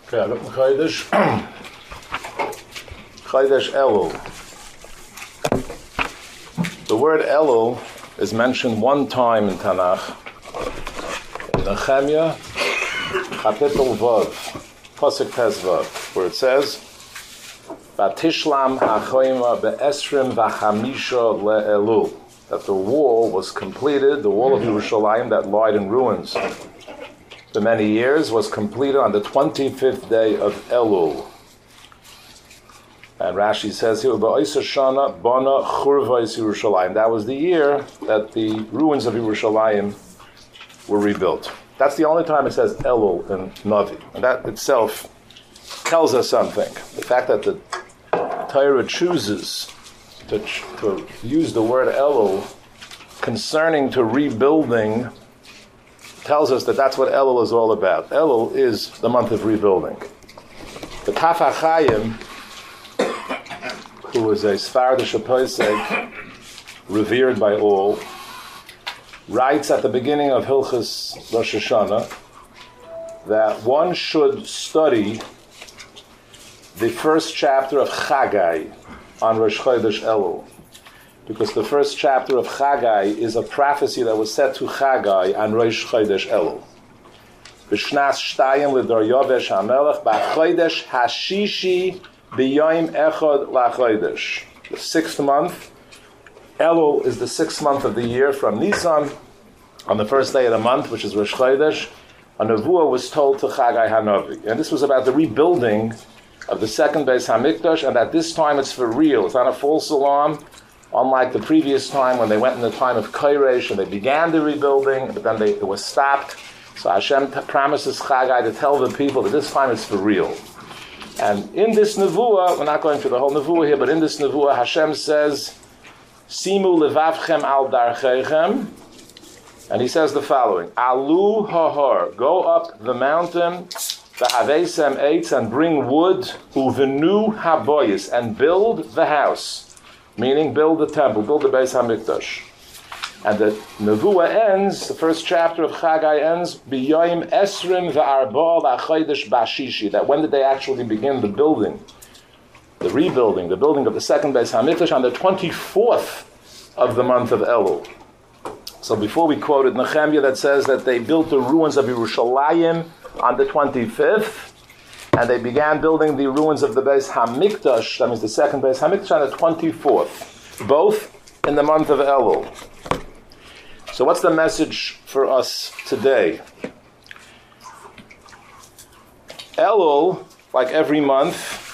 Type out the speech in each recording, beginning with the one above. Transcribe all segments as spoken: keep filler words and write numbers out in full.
Okay, I got my Chodesh. Chodesh Elul. The word Elul is mentioned one time in Tanakh, in Nehemiah, Chapitel Vav, Pasuk Tes Vav, where it says, "Vatishlam hachoima be'esrim v'chamisha le'elul," that the wall was completed, the wall of Yerushalayim that lied in ruins for many years was completed on the twenty-fifth day of Elul. And Rashi says here, "Ba'isa shana bana churvais Yerushalayim." That was the year that the ruins of Yerushalayim were rebuilt. That's the only time it says Elul in Navi, and that itself tells us something. The fact that the Torah chooses to, to use the word Elul concerning to rebuilding tells us that that's what Elul is all about. Elul is the month of rebuilding. The Kaf HaChaim, who was a Sfardish Posek, revered by all, writes at the beginning of Hilchos Rosh Hashanah that one should study the first chapter of Chagai on Rosh Chodesh Elul, because the first chapter of Chagai is a prophecy that was said to Chagai on Rosh Chodesh Elul. B'shnas shtayim l'Daryavesh HaMelech b'chodesh hashishi b'yoyim echad la'chodesh. The sixth month, Elul is the sixth month of the year from Nisan. On the first day of the month, which is Rosh Chodesh, a nevuah was told to Chagai Hanavi, and this was about the rebuilding of the second Beis Hamikdash, and at this time it's for real. It's not a false alarm. Unlike the previous time when they went in the time of Koresh and they began the rebuilding, but then they, it was stopped. So Hashem t- promises Chagai to tell the people that this time it's for real. And in this nevuah, we're not going through the whole nevuah here, but in this nevuah, Hashem says, "Simu levavchem al darchechem," and he says the following: "Alu hahar, go up the mountain, v'havesem eitz, and bring wood, uvenu haboyis, and build the house." Meaning, build the temple, build the Beis Hamikdash. And the Nevuah ends, the first chapter of Chagai ends, B'yoyim esrim v'arba v'chodesh bashishi, that when did they actually begin the building, the rebuilding, the building of the second Beis Hamikdash, on the twenty-fourth of the month of Elul. So before we quoted Nehemiah that says that they built the ruins of Yerushalayim on the twenty-fifth, and they began building the ruins of the Beis Hamikdash, that means the second Beis Hamikdash, on the twenty-fourth, both in the month of Elul. So what's the message for us today? Elul, like every month,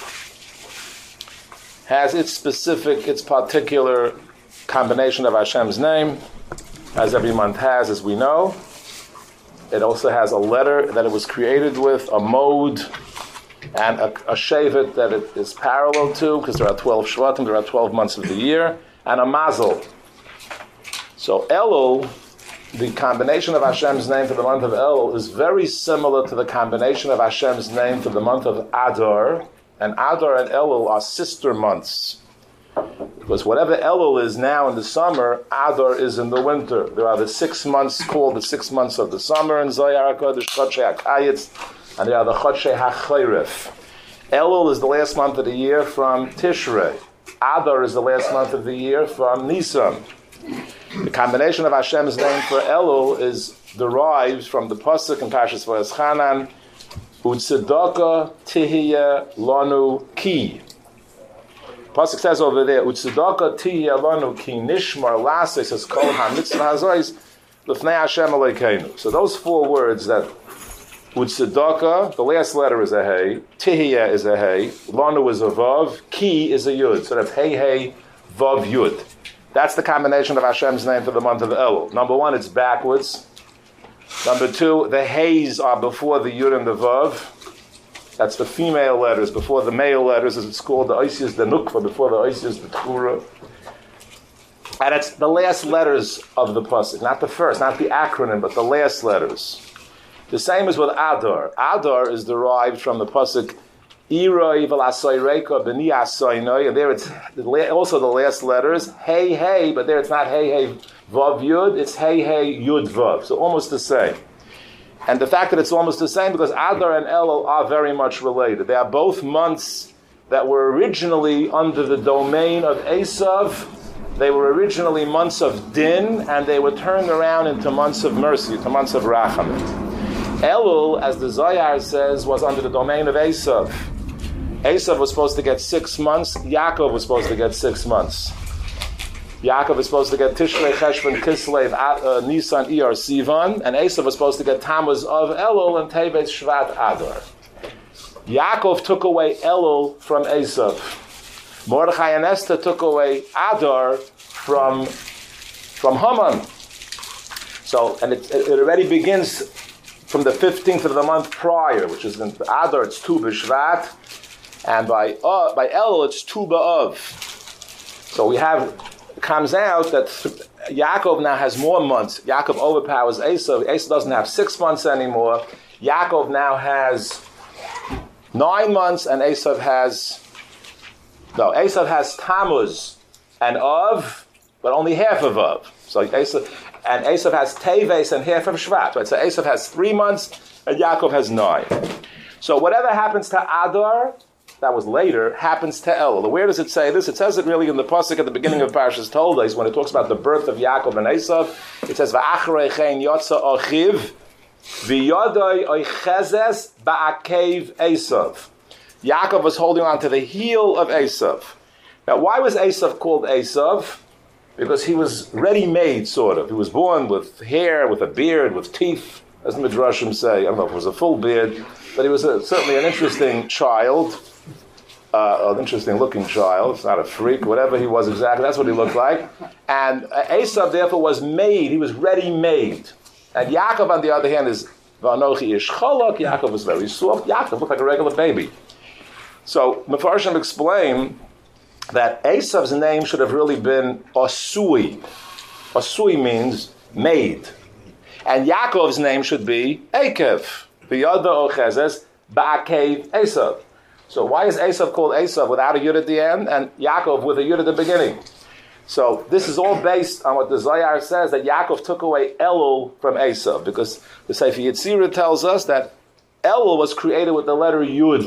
has its specific, its particular combination of Hashem's name, as every month has, as we know. It also has a letter that it was created with, a mode, and a, a shevet that it is parallel to, because there are twelve Shvatim, there are twelve months of the year, and a mazel. So Elul, the combination of Hashem's name for the month of Elul, is very similar to the combination of Hashem's name for the month of Adar, and Adar and Elul are sister months. Because whatever Elul is now in the summer, Adar is in the winter. There are the six months called the six months of the summer in Zohar HaKadosh, Chodshei HaKayitz, and there are the Chodshei HaChayrif. Elul is the last month of the year from Tishrei. Adar is the last month of the year from Nisan. The combination of Hashem's name for Elul is derived from the pasuk in Parshas Vayeschanan, Utzedaka Tihya Lanu Ki. Pasuk says over there, Utzedaka Tihya Lanu Ki Nishmar Lasis as Kol HaMitzvah Hazois L'fnei Hashem Elokeinu. So those four words that Utzedaka, the last letter is a hey, Tihya is a hey, Lanu is a vav, Ki is a yud. So that's hey hey vav yud. That's the combination of Hashem's name for the month of Elul. Number one, it's backwards. Number two, the heys are before the yud and the vav. That's the female letters before the male letters, as it's called, the Isis, the Nukva, before the Isis, the Tchura. And it's the last letters of the pasuk, not the first, not the acronym, but the last letters. The same is with Adar. Adar is derived from the pasuk Iroi v'lasoyreka b'ni asoynoi, and there it's also the last letters, hey hey, but there it's not hey hey vav yud, it's hey hey yud vav, so almost the same. And the fact that it's almost the same because Adar and Elul are very much related. They are both months that were originally under the domain of Esav. They were originally months of Din, and they were turned around into months of mercy, to months of Rachamim. Elul, as the Zohar says, was under the domain of Esav. Esav was supposed to get six months. Yaakov was supposed to get six months. Yaakov was supposed to get Tishrei, Cheshvan, Kislev, uh, Nisan, Iyar, Sivan, and Esav was supposed to get Tammuz of Elul and Teves, Shvat, Adar. Yaakov took away Elul from Esav. Mordechai and Esther took away Adar from from Haman. So, and it, it already begins from the fifteenth of the month prior, which is in Adar, it's Tu B'Shvat, and by uh, by Elul, it's Tu B'Av. So we have, it comes out that Yaakov now has more months. Yaakov overpowers Esav. Esav doesn't have six months anymore. Yaakov now has nine months, and Esav has, no, Esav has Tammuz and Av, but only half of Av. So Esav, and Esav has Teves and half of Shvat. Right? So Esav has three months, and Yaakov has nine. So whatever happens to Adar, that was later, happens to Elul. Where does it say this? It says it really in the pasuk at the beginning of Parashas Toldos, when it talks about the birth of Yaakov and Esav. It says, "Va'achrei chen yotza achiv, v'yodai oichezes ba'akev Esav." Yaakov was holding on to the heel of Esav. Now, why was Esav called Esav? Because he was ready-made, sort of. He was born with hair, with a beard, with teeth, as the Midrashim say. I don't know if it was a full beard, but he was a, certainly an interesting child, uh, an interesting-looking child. It's not a freak, whatever he was exactly. That's what he looked like. And uh, Esav, therefore, was made. He was ready-made. And Yaakov, on the other hand, is V'anochi ish cholok. Yaakov was very soft. Yaakov looked like a regular baby. So, Mefarshim explain that Esav's name should have really been Osui. Osui means made. And Yaakov's name should be Ekev. V'yada ochezes ba'akev Esav. So why is Esav called Esav without a yud at the end, and Yaakov with a yud at the beginning? So this is all based on what the Zohar says, that Yaakov took away Elul from Esav, because the Sefer Yetzirah tells us that Elul was created with the letter Yud.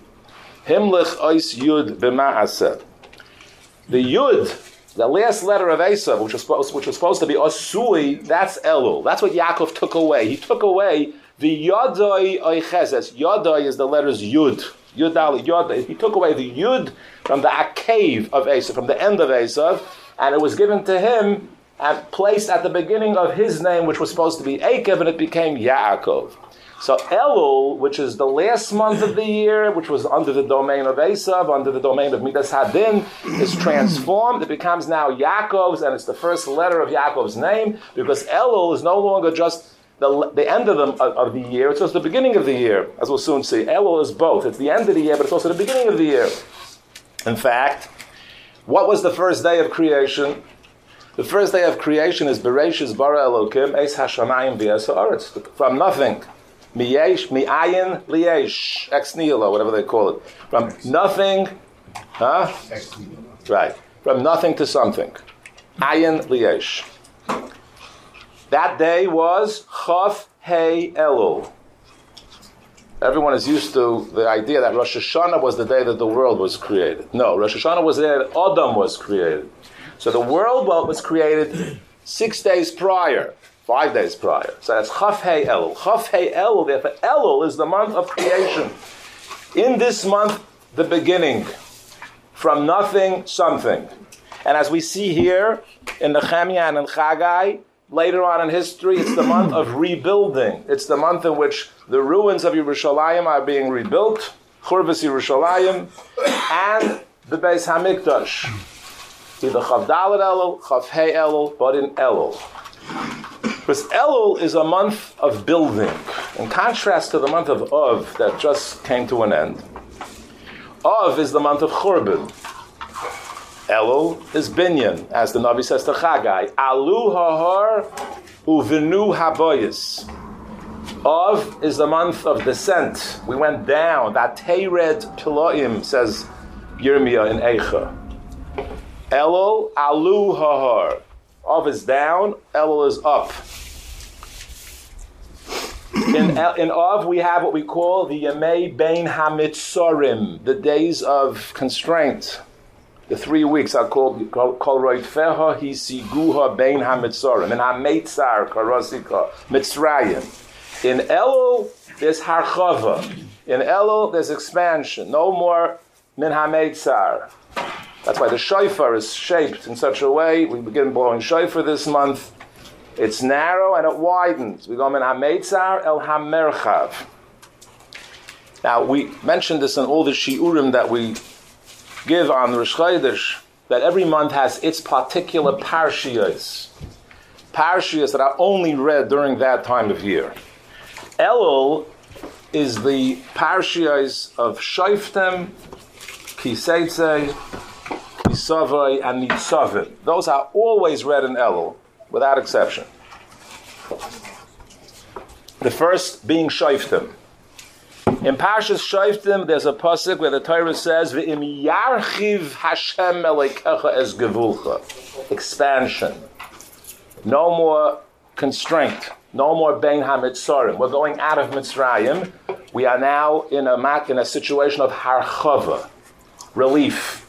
Himlich ois Yud b'ma'aseh. The Yud, the last letter of Esav, which was supposed, which was supposed to be Osui, that's Elul. That's what Yaakov took away. He took away the Yodai oichezes. Yodai is the letters Yud. Yudal Yodai. He took away the Yud from the Akev of Esav, from the end of Esav, and it was given to him and placed at the beginning of his name, which was supposed to be Ekev, and it became Yaakov. So Elul, which is the last month of the year, which was under the domain of Esav, under the domain of Midas Hadin, is transformed. It becomes now Yaakov's, and it's the first letter of Yaakov's name, because Elul is no longer just the, the end of the, of, of the year, it's just the beginning of the year, as we'll soon see. Elul is both. It's the end of the year, but it's also the beginning of the year. In fact, what was the first day of creation? The first day of creation is Bereshis bara Elokim, Eis Hashamayim v'Es Haaretz, from nothing. Miyesh, mi'ayin, liyesh, ex nihilo, whatever they call it. From nothing, huh? Right. From nothing to something. Ayin, liyesh. That day was Chav Hei Elul. Everyone is used to the idea that Rosh Hashanah was the day that the world was created. No, Rosh Hashanah was the day that Adam was created. So the world was created six days prior. Five days prior. So that's Chaf Hei Elul. Chaf Hei Elul, therefore, Elul is the month of creation. In this month, the beginning. From nothing, something. And as we see here, in Nehemiah and in Chagai, later on in history, it's the month of rebuilding. It's the month in which the ruins of Yerushalayim are being rebuilt, Churvas Yerushalayim, and the Beis HaMikdash. Either Chav Dalet Elul, Chaf Hei Elul, but in Elul. Because Elul is a month of building, in contrast to the month of Av that just came to an end. Av is the month of Churban. Elul is Binyan, as the Navi says to Chagai. Alu hahar uvenu haboyis. Av is the month of descent. We went down. That Teired Piloim, says Yirmiyah in Eicha. Elul, alu hahar. Av is down, Elul is up. In, in Av, we have what we call the Yemei Bein HaMitzorim, the days of constraint. The three weeks are called Kol Roitfeha Hisiguha Bein HaMitzorim, and HaMeitzar Karosika Mitzrayim. In Elul, there's Harchava. In Elul, there's expansion. No more Min HaMeitzar. That's why the shofar is shaped in such a way. We begin blowing shofar this month. It's narrow and it widens. We go Min HaMeitzar El HaMerchav. Now, we mentioned this in all the shiurim that we give on Rosh Chodesh, that every month has its particular parshiyos. Parshiyos that are only read during that time of year. Elul is the parshiyos of Shoftim, Kiseitze, Kisavai, and Nitzavim. Those are always read in Elul, without exception. The first being Shoftim. In Parshas Shoftim, there's a pasuk where the Torah says, "V'im yarchiv Hashem elekecha es gevulcha," expansion. No more constraint. No more bein hamitzorim. We're going out of Mitzrayim. We are now in a in a situation of harchava, relief.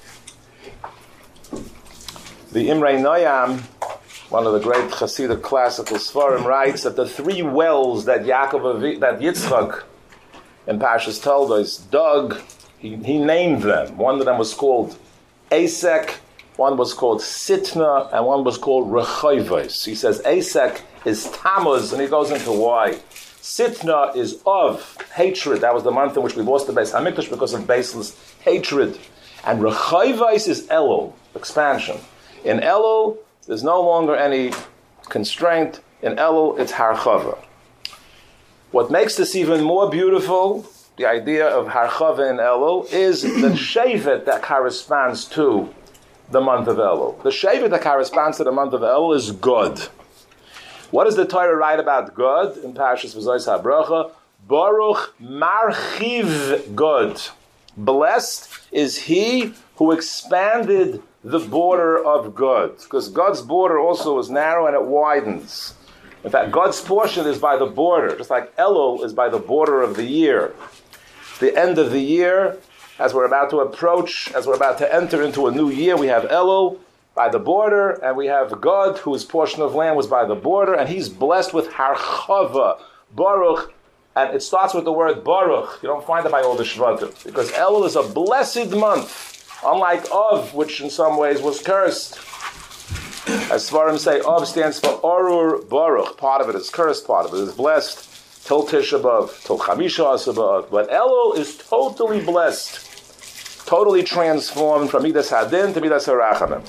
The Imrei Noyam, one of the great Hasidic classical Sfarim, writes that the three wells that Yaakov, that Yitzchak in Parshas Toldos dug, he, he named them. One of them was called Esek, one was called Sitna, and one was called Rechoivos. He says Esek is Tammuz, and he goes into why. Sitna is of hatred. That was the month in which we lost the Beis Hamikdash because of baseless hatred. And Rechoivos is Elul, expansion. In Elul, there's no longer any constraint. In Elul, it's Harchava. What makes this even more beautiful, the idea of Harchava in Elul, is the Shevet that corresponds to the month of Elul. The Shevet that corresponds to the month of Elul is God. What does the Torah write about God in Parshas V'Zos HaBracha? Baruch Marchiv God. Blessed is he who expanded the border of God. Because God's border also is narrow and it widens. In fact, God's portion is by the border, just like Elul is by the border of the year. The end of the year, as we're about to approach, as we're about to enter into a new year, we have Elul by the border, and we have God, whose portion of land was by the border, and he's blessed with Harchava, Baruch, and it starts with the word Baruch. You don't find it by all the Shvatim, because Elul is a blessed month, unlike Av, which in some ways was cursed. As Svarim say, Av stands for Orur Baruch. Part of it is cursed, part of it is blessed. Till Tisha B'Av, till Chamisha B'Av. But Elul is totally blessed, totally transformed from Midas Hadin to Midas Harachamim.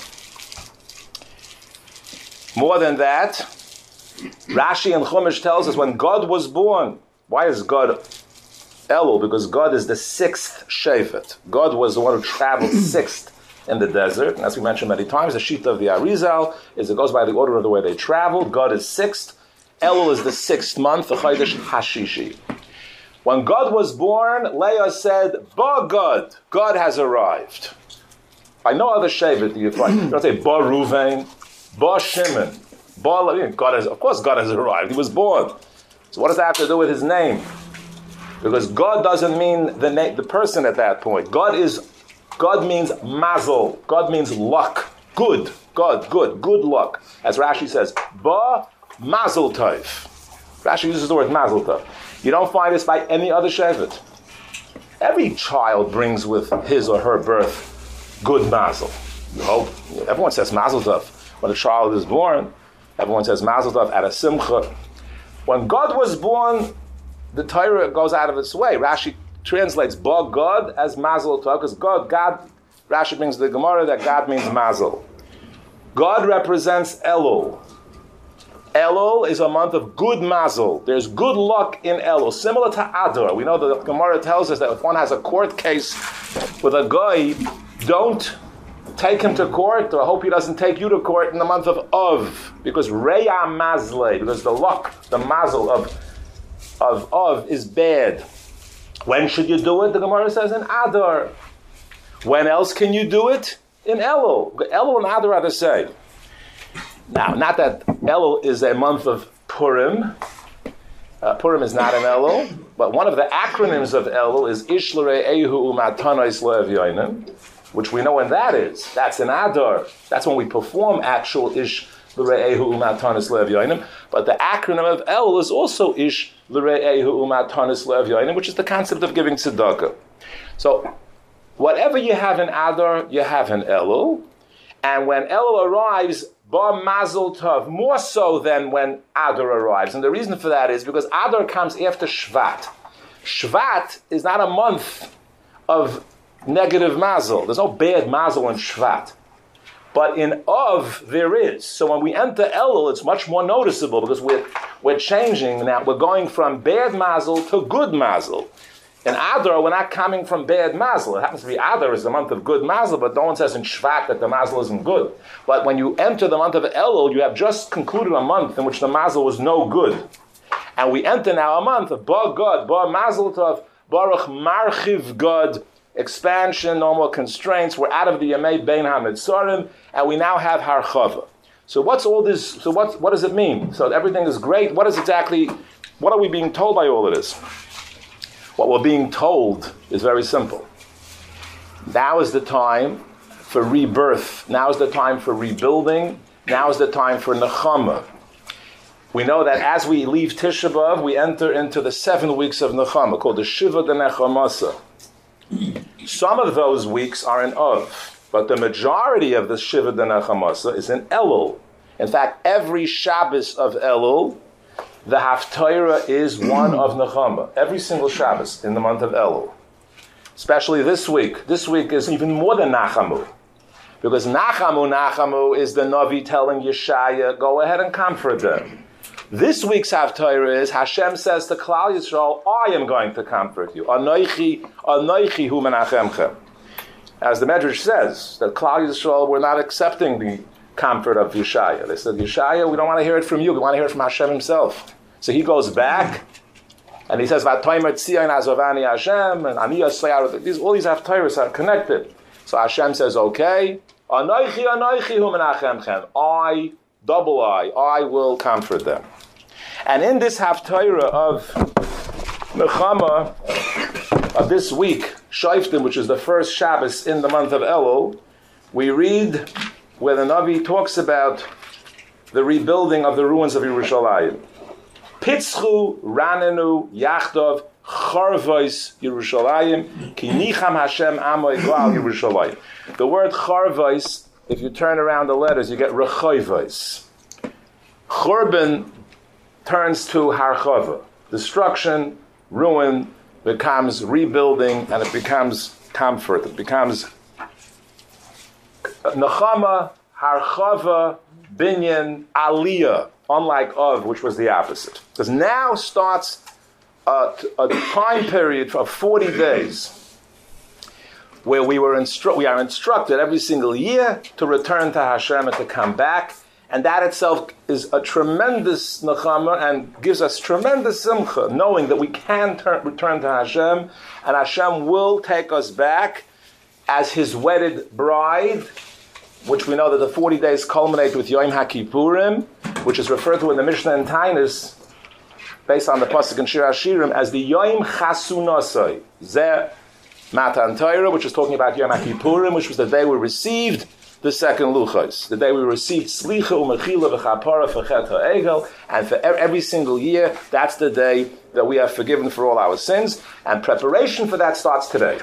More than that, Rashi and Chumash tells us when God was born. Why is God Elul? Because God is the sixth Shevet. God was the one who traveled sixth in the desert. And as we mentioned many times, the Shita of the Arizal is it goes by the order of the way they traveled. God is sixth. Elul is the sixth month, the Chodesh Hashishi. When God was born, Leah said, Ba God, God has arrived. By no other Shevet do you find. You don't say Ba Ruvain, Ba Shimon, Ba, God has, of course God has arrived. He was born. So what does that have to do with his name? Because God doesn't mean the name, the person at that point. God is, God means mazel. God means luck. Good. God, good. Good luck. As Rashi says, Ba mazel tov. Rashi uses the word mazel tov. You don't find this by any other shevet. Every child brings with his or her birth good mazel. You hope. Everyone says mazel tov when a child is born. Everyone says mazel tov at a simcha. When God was born, the Torah goes out of its way. Rashi translates Ba God as mazel tov, because God, God, Rashi brings the Gemara that God means mazel. God represents Elul. Elul is a month of good mazel. There's good luck in Elul, similar to Adar. We know that the Gemara tells us that if one has a court case with a guy, don't take him to court, or hope he doesn't take you to court in the month of Av, because Reya Mazle, because the luck, the mazel of of Av is bad. When should you do it? The Gemara says in Adar. When else can you do it? In Elul. Elul and Adar are the same. Now, not that Elul is a month of Purim. Uh, Purim is not an Elul, but one of the acronyms of Elul is Ish L'Re'ehu U'Matanais Le'Evyonim, which we know when that is. That's in Adar. That's when we perform actual Ish L'Re'ehu U'Matanais Le'Evyonim. But the acronym of Elul is also Ish L'Re'ehu U'Matanais Le'Evyonim, which is the concept of giving tzedakah. So, whatever you have in Adar, you have in Elul. And when Elul arrives, Bar Mazel Tov, more so than when Adar arrives. And the reason for that is because Adar comes after Shvat. Shvat is not a month of negative mazel. There's no bad mazel in Shvat. But in Av, there is. So when we enter Elul, it's much more noticeable because we're, we're changing now. We're going from bad mazel to good mazel. In Adar, we're not coming from bad mazel. It happens to be Adar is the month of good mazel, but no one says in Shvat that the mazel isn't good. But when you enter the month of Elul, you have just concluded a month in which the mazel was no good. And we enter now a month of Bar God, Bar Mazel Tov, Baruch Marchiv God, expansion, no more constraints. We're out of the Yemei Bein HaMetzorim, and we now have Harchava. So what's all this, so what, what does it mean? So everything is great. What is exactly, what are we being told by all of this? What we're being told is very simple. Now is the time for rebirth. Now is the time for rebuilding. Now is the time for Nechama. We know that as we leave Tisha B'Av, we enter into the seven weeks of Nechama, called the Shiva de Nechamasa. Some of those weeks are in Av, but the majority of the Shiva de Nechamasa is in Elul. In fact, every Shabbos of Elul, the Haftarah is one of Nechama. Every single Shabbos in the month of Elul. Especially this week. This week is even more than Nachamu. Because Nachamu, Nachamu is the Navi telling Yeshaya, go ahead and comfort them. This week's Haftarah is, Hashem says to Klal Yisrael, I am going to comfort you. Anoichi, Anoichi hu menachemchem. As the Medrash says, that Klal Yisrael were not accepting the comfort of Yeshaya. They said, Yeshaya, we don't want to hear it from you. We want to hear it from Hashem himself. So he goes back, and he says, "Vatoimer tzion azovani Hashem," and Ani Yisrael. These all these haftarahs are connected. So Hashem says, "Okay, Anoichi, Anoichi hu menachemchem. I, double I, I will comfort them." And in this haftarah of Nechama of this week, Shoftim, which is the first Shabbos in the month of Elul, we read where the Navi talks about the rebuilding of the ruins of Yerushalayim. Pitzchu ranenu yachdov charvois Yerushalayim ki nicham Hashem amoy glal Yerushalayim. The word charvois, if you turn around the letters, you get rechoivos. Churban turns to harchava. Destruction, ruin, becomes rebuilding, and it becomes comfort. It becomes Nechama, harchava, binyan, aliyah. Unlike Av, which was the opposite. Because now starts a, a time period of forty days where we were instru- we are instructed every single year to return to Hashem and to come back. And that itself is a tremendous nechama and gives us tremendous simcha, knowing that we can turn, return to Hashem, and Hashem will take us back as His wedded bride, which we know that the forty days culminate with Yom HaKippurim, which is referred to in the Mishnah and Tainis, based on the pasuk in Shir HaShirim, as the Yom Chasunasai. Zeh Matan Torah, which is talking about Yom HaKippurim, which was the day we received the second Luchos, the day we received Slicha Umechila V'Chapara V'Chet HaEgel, and for every single year, that's the day that we are forgiven for all our sins, and preparation for that starts today.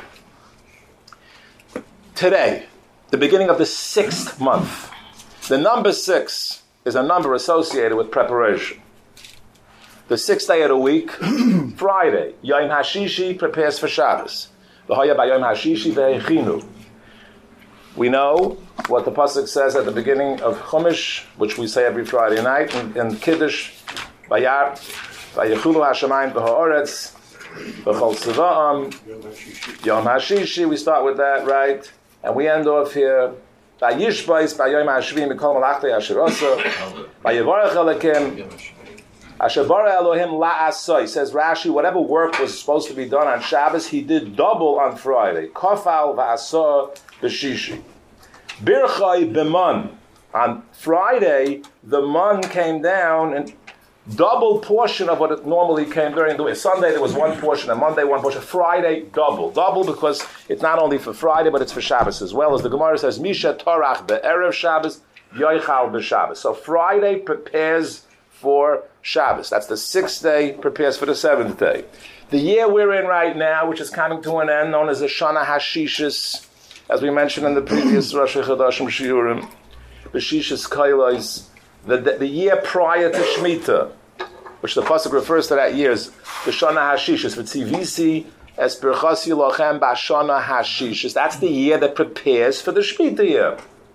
Today, the beginning of the sixth month. The number six is a number associated with preparation. The sixth day of the week, Friday, Yom HaShishi prepares for Shabbos. V'hoya b'Yom HaShishi v'echinu. We know what the pasuk says at the beginning of Chumash, which we say every Friday night, in, in Kiddush, Vayar, Vayechulu HaShamayim v'ha'oretz, v'chol tziva'am, Yom HaShishi, we start with that, right? And we end off here, Vayishbais, Vayom HaShvim, Mikol Malachtei Asher Osa, Vayevarech Elokim, Asher bara Elohim la'asoi. Says Rashi, whatever work was supposed to be done on Shabbos, he did double on Friday. Kofal va'asor b'shishi. Birchai b'man. On Friday, the man came down and double portion of what it normally came during the week. Sunday there was one portion, and Monday one portion. Friday, double. Double because it's not only for Friday, but it's for Shabbos as well. As the Gemara says, Misha Torach be'erev Shabbos, Yoichal b'Shabbos. So Friday prepares for Shabbos. That's the sixth day, prepares for the seventh day. The year we're in right now, which is coming to an end, known as the Shana Hashishis, as we mentioned in the previous Rosh Chodashim Shiurim, the Shishis Kailos, the, the, the year prior to Shemitah, which the pasuk refers to that year as the Shana Hashishis, V'tzivisi es birchasi lochem b'Shana Hashishis. That's the year that prepares for the Shemitah year.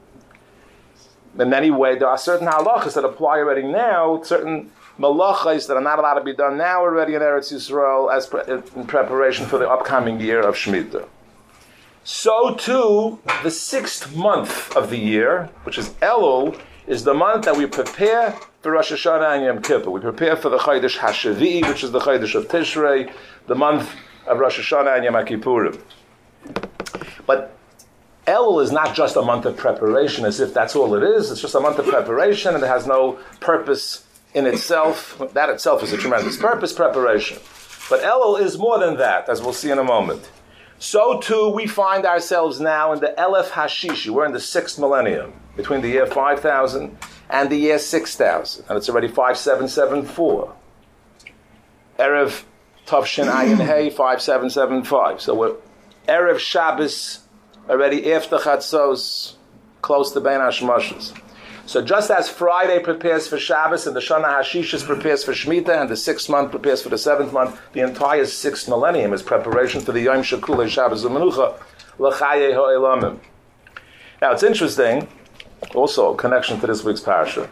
In any way, there are certain halachas that apply already now, certain malachas that are not allowed to be done now already in Eretz Yisrael as pre- in preparation for the upcoming year of Shemitah. So too, the sixth month of the year, which is Elul, is the month that we prepare for Rosh Hashanah and Yom Kippur. We prepare for the Chodesh Hashavi, which is the Chodesh of Tishrei, the month of Rosh Hashanah and Yom Kippurim. But Elul is not just a month of preparation, as if that's all it is. It's just a month of preparation, and it has no purpose in itself. That itself is a tremendous purpose, preparation. But Elul is more than that, as we'll see in a moment. So too, we find ourselves now in the Elef Hashishi. We're in the sixth millennium, between the year five thousand and the year six thousand. And it's already five seven seven four. Erev Tavshin Ayin Hey, five seven seven five. So we're Erev Shabbos, already after Chatzos, close to Bein HaShemashos. So just as Friday prepares for Shabbos and the Shana Hashishis prepares for Shemitah and the sixth month prepares for the seventh month, the entire sixth millennium is preparation for the Yom Shekulei Shabbos U'Menucha L'Chayei Ha'Elamim. Now it's interesting, also a connection to this week's parasha.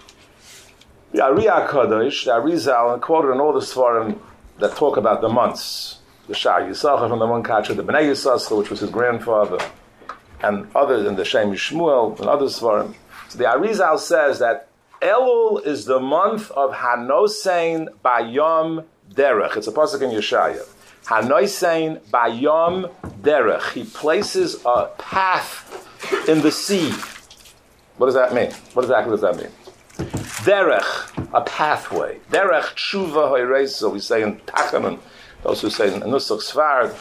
The Ari HaKadosh, the Arizal, quoted in all the Sfarim that talk about the months, the Shah Yisachar from the Munkachah, the Bnei Yisachar, which was his grandfather, and others, and the Shem Yishmuel, and others Sfarim. So the Arizal says that Elul is the month of Hanosein Bayom Derech. It's a pasuk in Yeshaya. Hanosein Bayom Derech. He places a path in the sea. What does that mean? What exactly does that mean? Derech, a pathway. Derech Tshuva Hoyreso, we say in Tachanun, those who say in Nusach Sfard,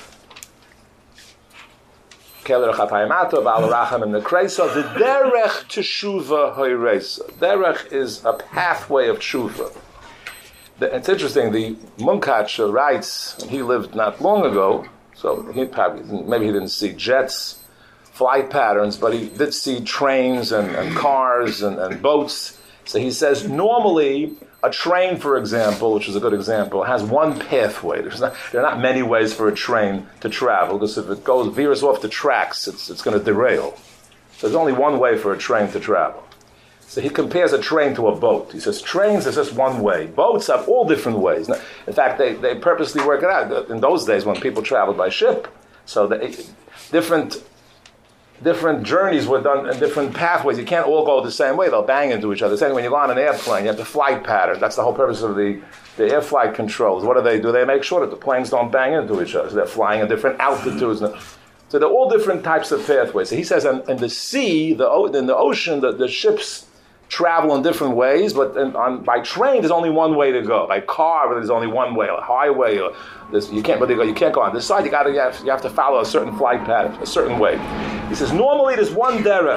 Keler Chapayamato, Baal Racham, and the Kreisa, the Derech Teshuva Hoyreisa. Derech is a pathway of Tshuva. It's interesting, the Munkach writes, and he lived not long ago, so he probably, maybe he didn't see jets, flight patterns, but he did see trains and, and cars and, and boats. So he says, normally, a train, for example, which is a good example, has one pathway. There's not, there are not many ways for a train to travel, because if it goes veers off the tracks, it's, it's going to derail. So there's only one way for a train to travel. So he compares a train to a boat. He says, trains is just one way. Boats have all different ways. In fact, they, they purposely work it out. In those days, when people traveled by ship, so they, different... Different journeys were done in different pathways. You can't all go the same way. They'll bang into each other. Same when you go on an airplane, you have the flight pattern. That's the whole purpose of the, the air flight controls. What do they do? They make sure that the planes don't bang into each other. So they're flying at different altitudes. So they're all different types of pathways. So he says in, in the sea, the, in the ocean, the, the ships travel in different ways, but in, on, by train, there's only one way to go. By car, there's only one way. A highway, or you can't. But you can't go on this side. You got to. You have, you have to follow a certain flight pattern, a certain way. He says normally there's one derech.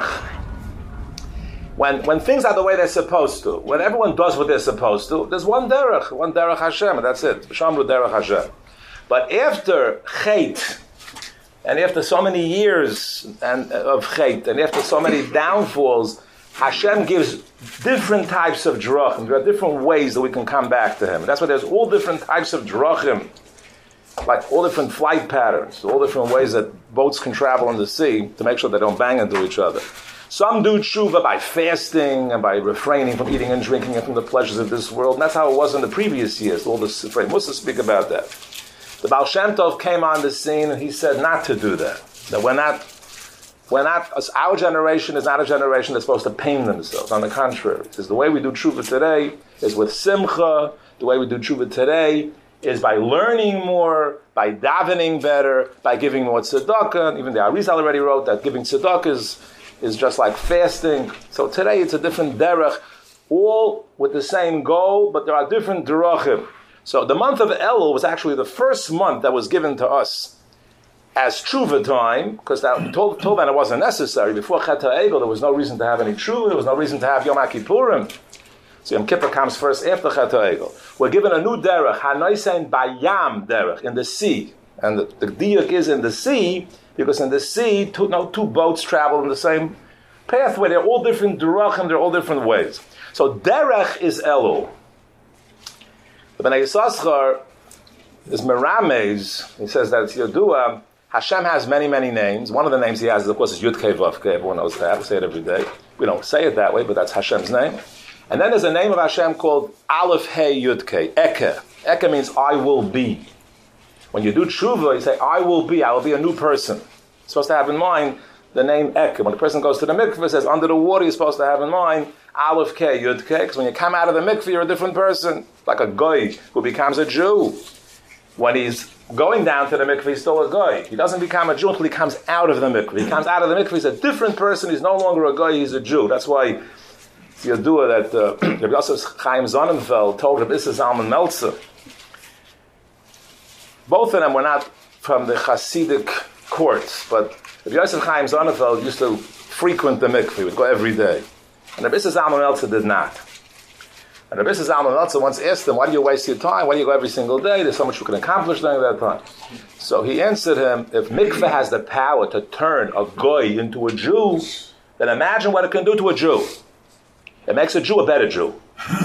When when things are the way they're supposed to, when everyone does what they're supposed to, there's one derech, one derech Hashem, and that's it. Shamru derech Hashem. But after chait, and after so many years and of chait, and after so many downfalls, Hashem gives different types of drachim. There are different ways that we can come back to Him. And that's why there's all different types of drachim, like all different flight patterns, all different ways that boats can travel in the sea to make sure they don't bang into each other. Some do tshuva by fasting and by refraining from eating and drinking and from the pleasures of this world. And that's how it was in the previous years. All the Sifrei Musa speak about that. The Baal Shem Tov came on the scene and he said not to do that. That we're not... We're not, our generation is not a generation that's supposed to pain themselves. On the contrary, it says the way we do tshuva today is with simcha. The way we do tshuva today is by learning more, by davening better, by giving more tzedakah. Even the Arizal already wrote that giving tzedakah is, is just like fasting. So today it's a different derech. all with the same goal, but there are different derachim. So the month of Elul was actually the first month that was given to us as tshuva time, because that told, told that it wasn't necessary. Before Chet HaEgel, there was no reason to have any tshuva, there was no reason to have Yom HaKippurim. So Yom Kippur comes first after Chet HaEgel. We're given a new derech, Hanoisen Bayam derech, in the sea. And the, the diuk is in the sea, because in the sea, two, no, two boats travel in the same pathway. They're all different derachim, they're all different ways. So derech is Elul. The Bnei Yissaschar is Merames. He says that it's Yodua. Hashem has many, many names. One of the names he has, is, of course, is Yud Kei Vav Kei. Everyone knows that. We say it every day. We don't say it that way, but that's Hashem's name. And then there's a name of Hashem called Aleph Hey Yud Kei, Eke. Eke means I will be. When you do tshuva, you say, I will be. I will be a new person. You're supposed to have in mind the name Eke. When a person goes to the mikveh, it says, under the water, you're supposed to have in mind Aleph Kei Yud Kei. Because when you come out of the mikveh, you're a different person. Like a goy who becomes a Jew. When he's going down to the mikveh, he's still a goy. He doesn't become a Jew until he comes out of the mikveh. He comes out of the mikveh, he's a different person. He's no longer a goy, he's a Jew. That's why it's Yadua that uh, Rabbi Yosef Chaim Sonnenfeld told Rabbi Issa Zalman Meltzer. Both of them were not from the Hasidic courts, but Rabbi Yosef Chaim Sonnenfeld used to frequent the mikveh. He would go every day. And Rabbi Issa Zalman Meltzer did not. And Rabbi Zalman Meltzer once asked him, why do you waste your time? Why do you go every single day? There's so much you can accomplish during that time. So he answered him, if mikveh has the power to turn a goy into a Jew, then imagine what it can do to a Jew. It makes a Jew a better Jew.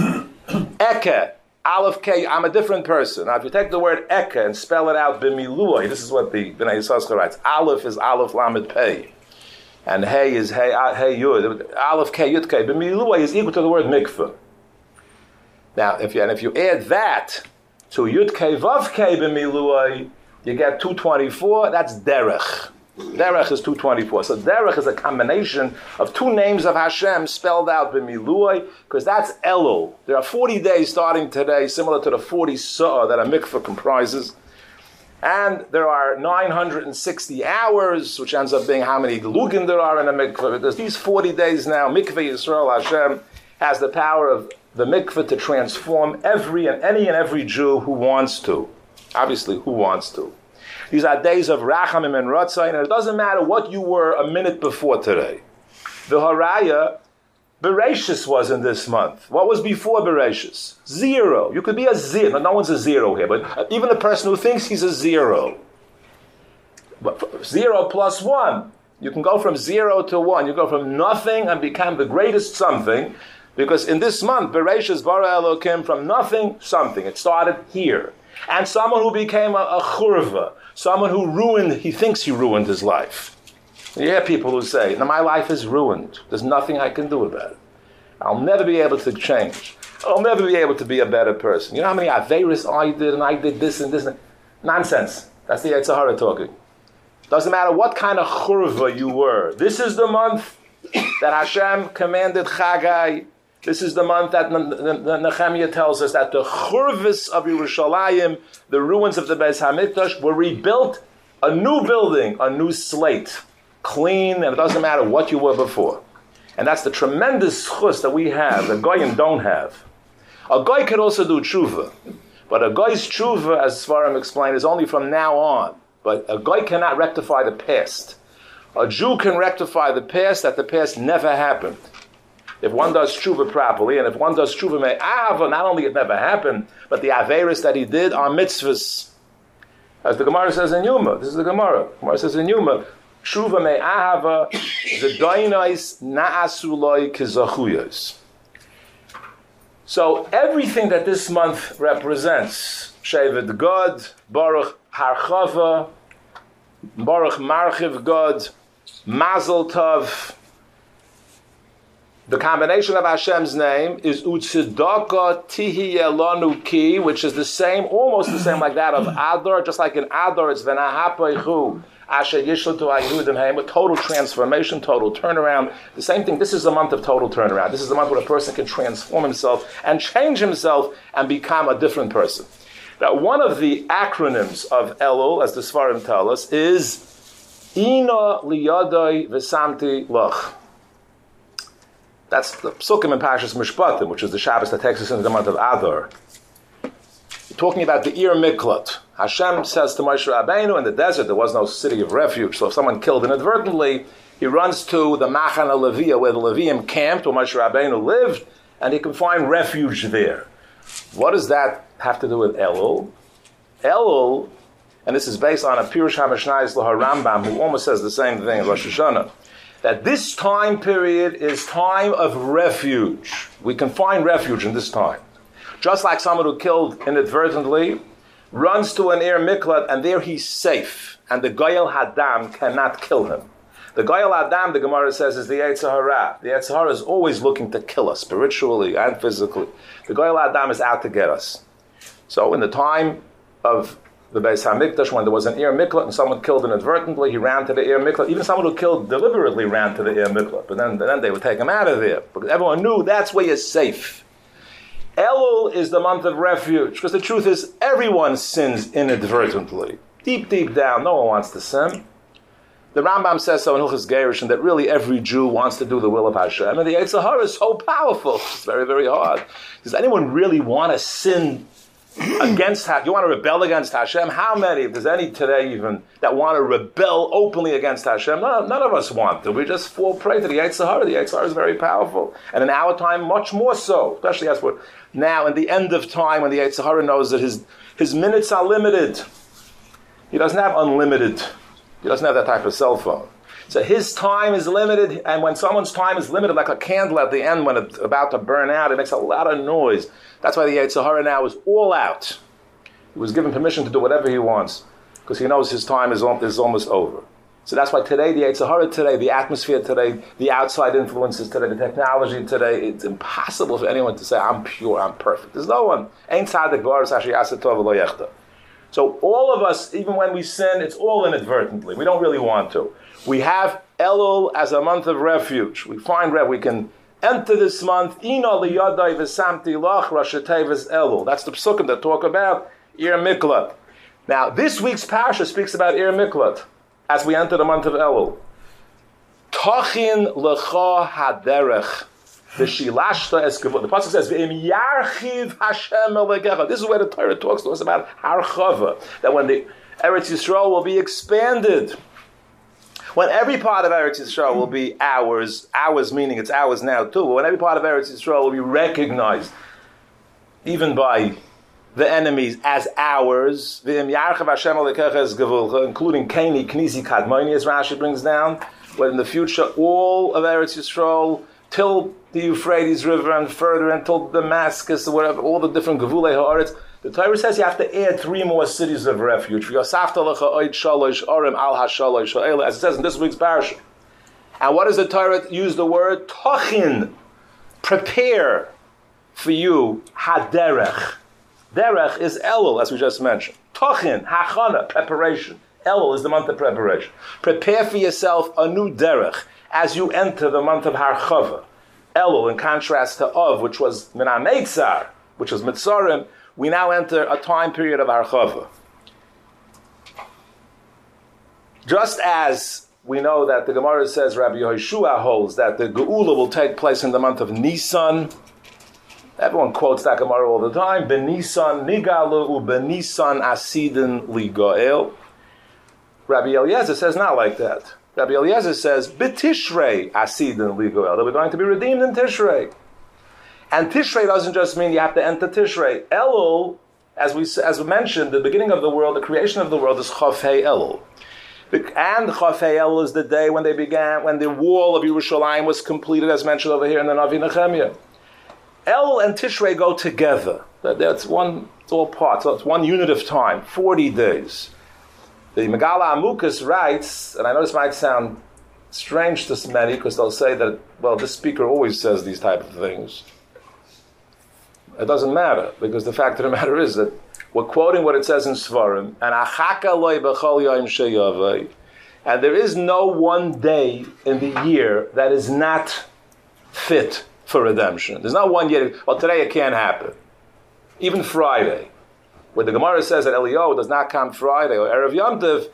Eke, Aleph K, I'm a different person. Now if you take the word Eke and spell it out b'miluay, this is what the Bnei Yissaschar writes. Aleph is Aleph Lamed Pei. And Hey is Hey, hey Yud. Aleph K, Yud K. B'miluay is equal to the word mikveh. Now, if you, and if you add that to Yud Kei Vav Kei b'miluay, you get two twenty-four. That's derech. Derech is two twenty-four. So derech is a combination of two names of Hashem spelled out b'miluay, because that's Elul. There are forty days starting today, similar to the forty sa'ah that a mikveh comprises. And there are nine hundred sixty hours, which ends up being how many gelugim there are in a mikveh. Because these forty days now, mikveh Yisrael Hashem has the power of the mikveh to transform every and any and every Jew who wants to. Obviously, who wants to. These are days of rachamim and ratzai, and it doesn't matter what you were a minute before today. The haraya, Bereshis was in this month. What was before Bereshis? Zero. You could be a zero. No one's a zero here, but even a person who thinks he's a zero. But zero plus one. You can go from zero to one. You go from nothing and become the greatest something. Because in this month, Bereshis bara Elokim, from nothing, something. It started here. And someone who became a, a churva, someone who ruined, he thinks he ruined his life. You hear people who say, no, my life is ruined. There's nothing I can do about it. I'll never be able to change. I'll never be able to be a better person. You know how many Averis I did, and I did this and this and nonsense. That's the Yetzer Hara talking. Doesn't matter what kind of churva you were. This is the month that Hashem commanded Chagai. This is the month that Nehemiah tells us that the churvis of Yerushalayim, the ruins of the Beis HaMikdash, were rebuilt, a new building, a new slate, clean, and it doesn't matter what you were before. And that's the tremendous chus that we have, that Goyim don't have. A Goy can also do tshuva, but a Goy's tshuva, as Svarim explained, is only from now on. But a Goy cannot rectify the past. A Jew can rectify the past, that the past never happened. If one does tshuva properly, and if one does tshuva me'ava, not only it never happened, but the averis that he did are mitzvahs. As the Gemara says in Yuma, this is the Gemara. The Gemara says in Yuma, tshuva me'ava, zedoinais na'asuloi kizachuyos. So everything that this month represents, Shevet God, Baruch Harchava, Baruch Marchiv God, Mazel Tov. The combination of Hashem's name is Utzedaka Tihi Elanu Ki, which is the same, almost the same like that of Adar, just like in Adar it's Venahapaychu Asher Yishlu to Ayudim Haim, a total transformation, total turnaround. The same thing, this is the month of total turnaround. This is the month where a person can transform himself and change himself and become a different person. Now, one of the acronyms of Elul, as the Svarim tell us, is Ina Liyadai V'Samti Lach. That's the Psukim in Parshas Mishpatim, which is the Shabbos that takes us into the month of Adar. Talking about the Ir Miklat. Hashem says to Moshe Rabbeinu, in the desert there was no city of refuge, so if someone killed inadvertently, he runs to the Machana Leviah, where the Levium camped, where Moshe Rabbeinu lived, and he can find refuge there. What does that have to do with Elul? Elul, and this is based on a Pirush HaMishnayos Lahar Rambam, who almost says the same thing in Rosh Hashanah, that this time period is time of refuge. We can find refuge in this time. Just like someone who killed inadvertently runs to an Ir Miklat, and there he's safe, and the Goyal Hadam cannot kill him. The Goyal Hadam, the Gemara says, is the Yetzer Hara. The Yetzer Hara is always looking to kill us, spiritually and physically. The Goyal Hadam is out to get us. So in the time of the Beis HaMikdash, when there was an Ir Miklat and someone killed inadvertently, he ran to the Ir Miklat. Even someone who killed deliberately ran to the Ir Miklat, but then, then they would take him out of there, because everyone knew that's where you're safe. Elul is the month of refuge, because the truth is everyone sins inadvertently. Deep, deep down, no one wants to sin. The Rambam says so in Hilchos Gerushin that really every Jew wants to do the will of Hashem, and the Yetzer Hara is so powerful. It's very, very hard. Does anyone really want to sin against Hashem? You want to rebel against Hashem? How many, if there's any today even, that want to rebel openly against Hashem? None, none of us want to. We just fall prey to the Yetzer Hara. The Yetzer Hara is very powerful. And in our time, much more so, especially as we're now in the end of time, when the Yetzer Hara knows that his, his minutes are limited. He doesn't have unlimited. He doesn't have that type of cell phone. So his time is limited, and when someone's time is limited, like a candle at the end when it's about to burn out, it makes a lot of noise. That's why the Yetzer Hara now is all out. He was given permission to do whatever he wants, because he knows his time is, is almost over. So that's why today, the Yetzer Hara today, the atmosphere today, the outside influences today, the technology today, it's impossible for anyone to say, I'm pure, I'm perfect. There's no one. Ein tzaddik v'aretz asher ya'aseh tov v'lo yechta. So all of us, even when we sin, it's all inadvertently. We don't really want to. We have Elul as a month of refuge. We find refuge. We can enter this month. Ina liyadai v'samti lach Rosh Tevis Elul. That's the psukim that talk about Ir Miklat. Now, this week's parasha speaks about Ir Miklat as we enter the month of Elul. Tachin lecha haderech. The Shilashta es Gevul. The pasuk says, "V'im yarchiv Hashem elegecha." This is where the Torah talks to us about Harchava, that when the Eretz Yisrael will be expanded, when every part of Eretz Yisrael will be ours, ours meaning it's ours now too, but when every part of Eretz Yisrael will be recognized, even by the enemies, as ours, V'im yarchiv Hashem elegecha es Gevul, including Keni, Knisi, Kadmoni, as Rashi brings down, when in the future all of Eretz Yisrael, till the Euphrates River and further until Damascus or whatever, all the different Gevulei Haaretz. The Torah says you have to add three more cities of refuge. As it says in this week's parasha. And what does the Torah use the word? Tochin. Prepare for you. Haderech. Derech is Elul, as we just mentioned. Tochin, hachana, preparation. Elul is the month of preparation. Prepare for yourself a new derech as you enter the month of Harchava. Elul, in contrast to Av, which was Min HaMeitzar, which was Mitzarim, we now enter a time period of Harchava. Just as we know that the Gemara says, Rabbi Yehoshua holds that the Geula will take place in the month of Nisan. Everyone quotes that Gemara all the time. Ben Nisan nigalu u ben Nisan asidin li goel. Rabbi Eliezer says not like that. Rabbi Eliezer says, B'tishrei asidin li goel. That we're going to be redeemed in Tishrei. And Tishrei doesn't just mean you have to enter Tishrei. Elul, as we as we mentioned, the beginning of the world, the creation of the world is Chafei Elul. And Chafei Elul is the day when they began, when the wall of Yerushalayim was completed, as mentioned over here in the Navi Nehemiah. Elul and Tishrei go together. That's one, it's all part. So it's one unit of time, forty days. The Megala Amukas writes, and I know this might sound strange to many, because they'll say that, well, this speaker always says these type of things. It doesn't matter, because the fact of the matter is that we're quoting what it says in Svarim, and Achaka loy b'chol yom sheyavei, and there is no one day in the year that is not fit for redemption. There's not one year, well, today it can't happen. Even Friday, where the Gemara says that Eliyahu does not come Friday, or Erev Yom Tov,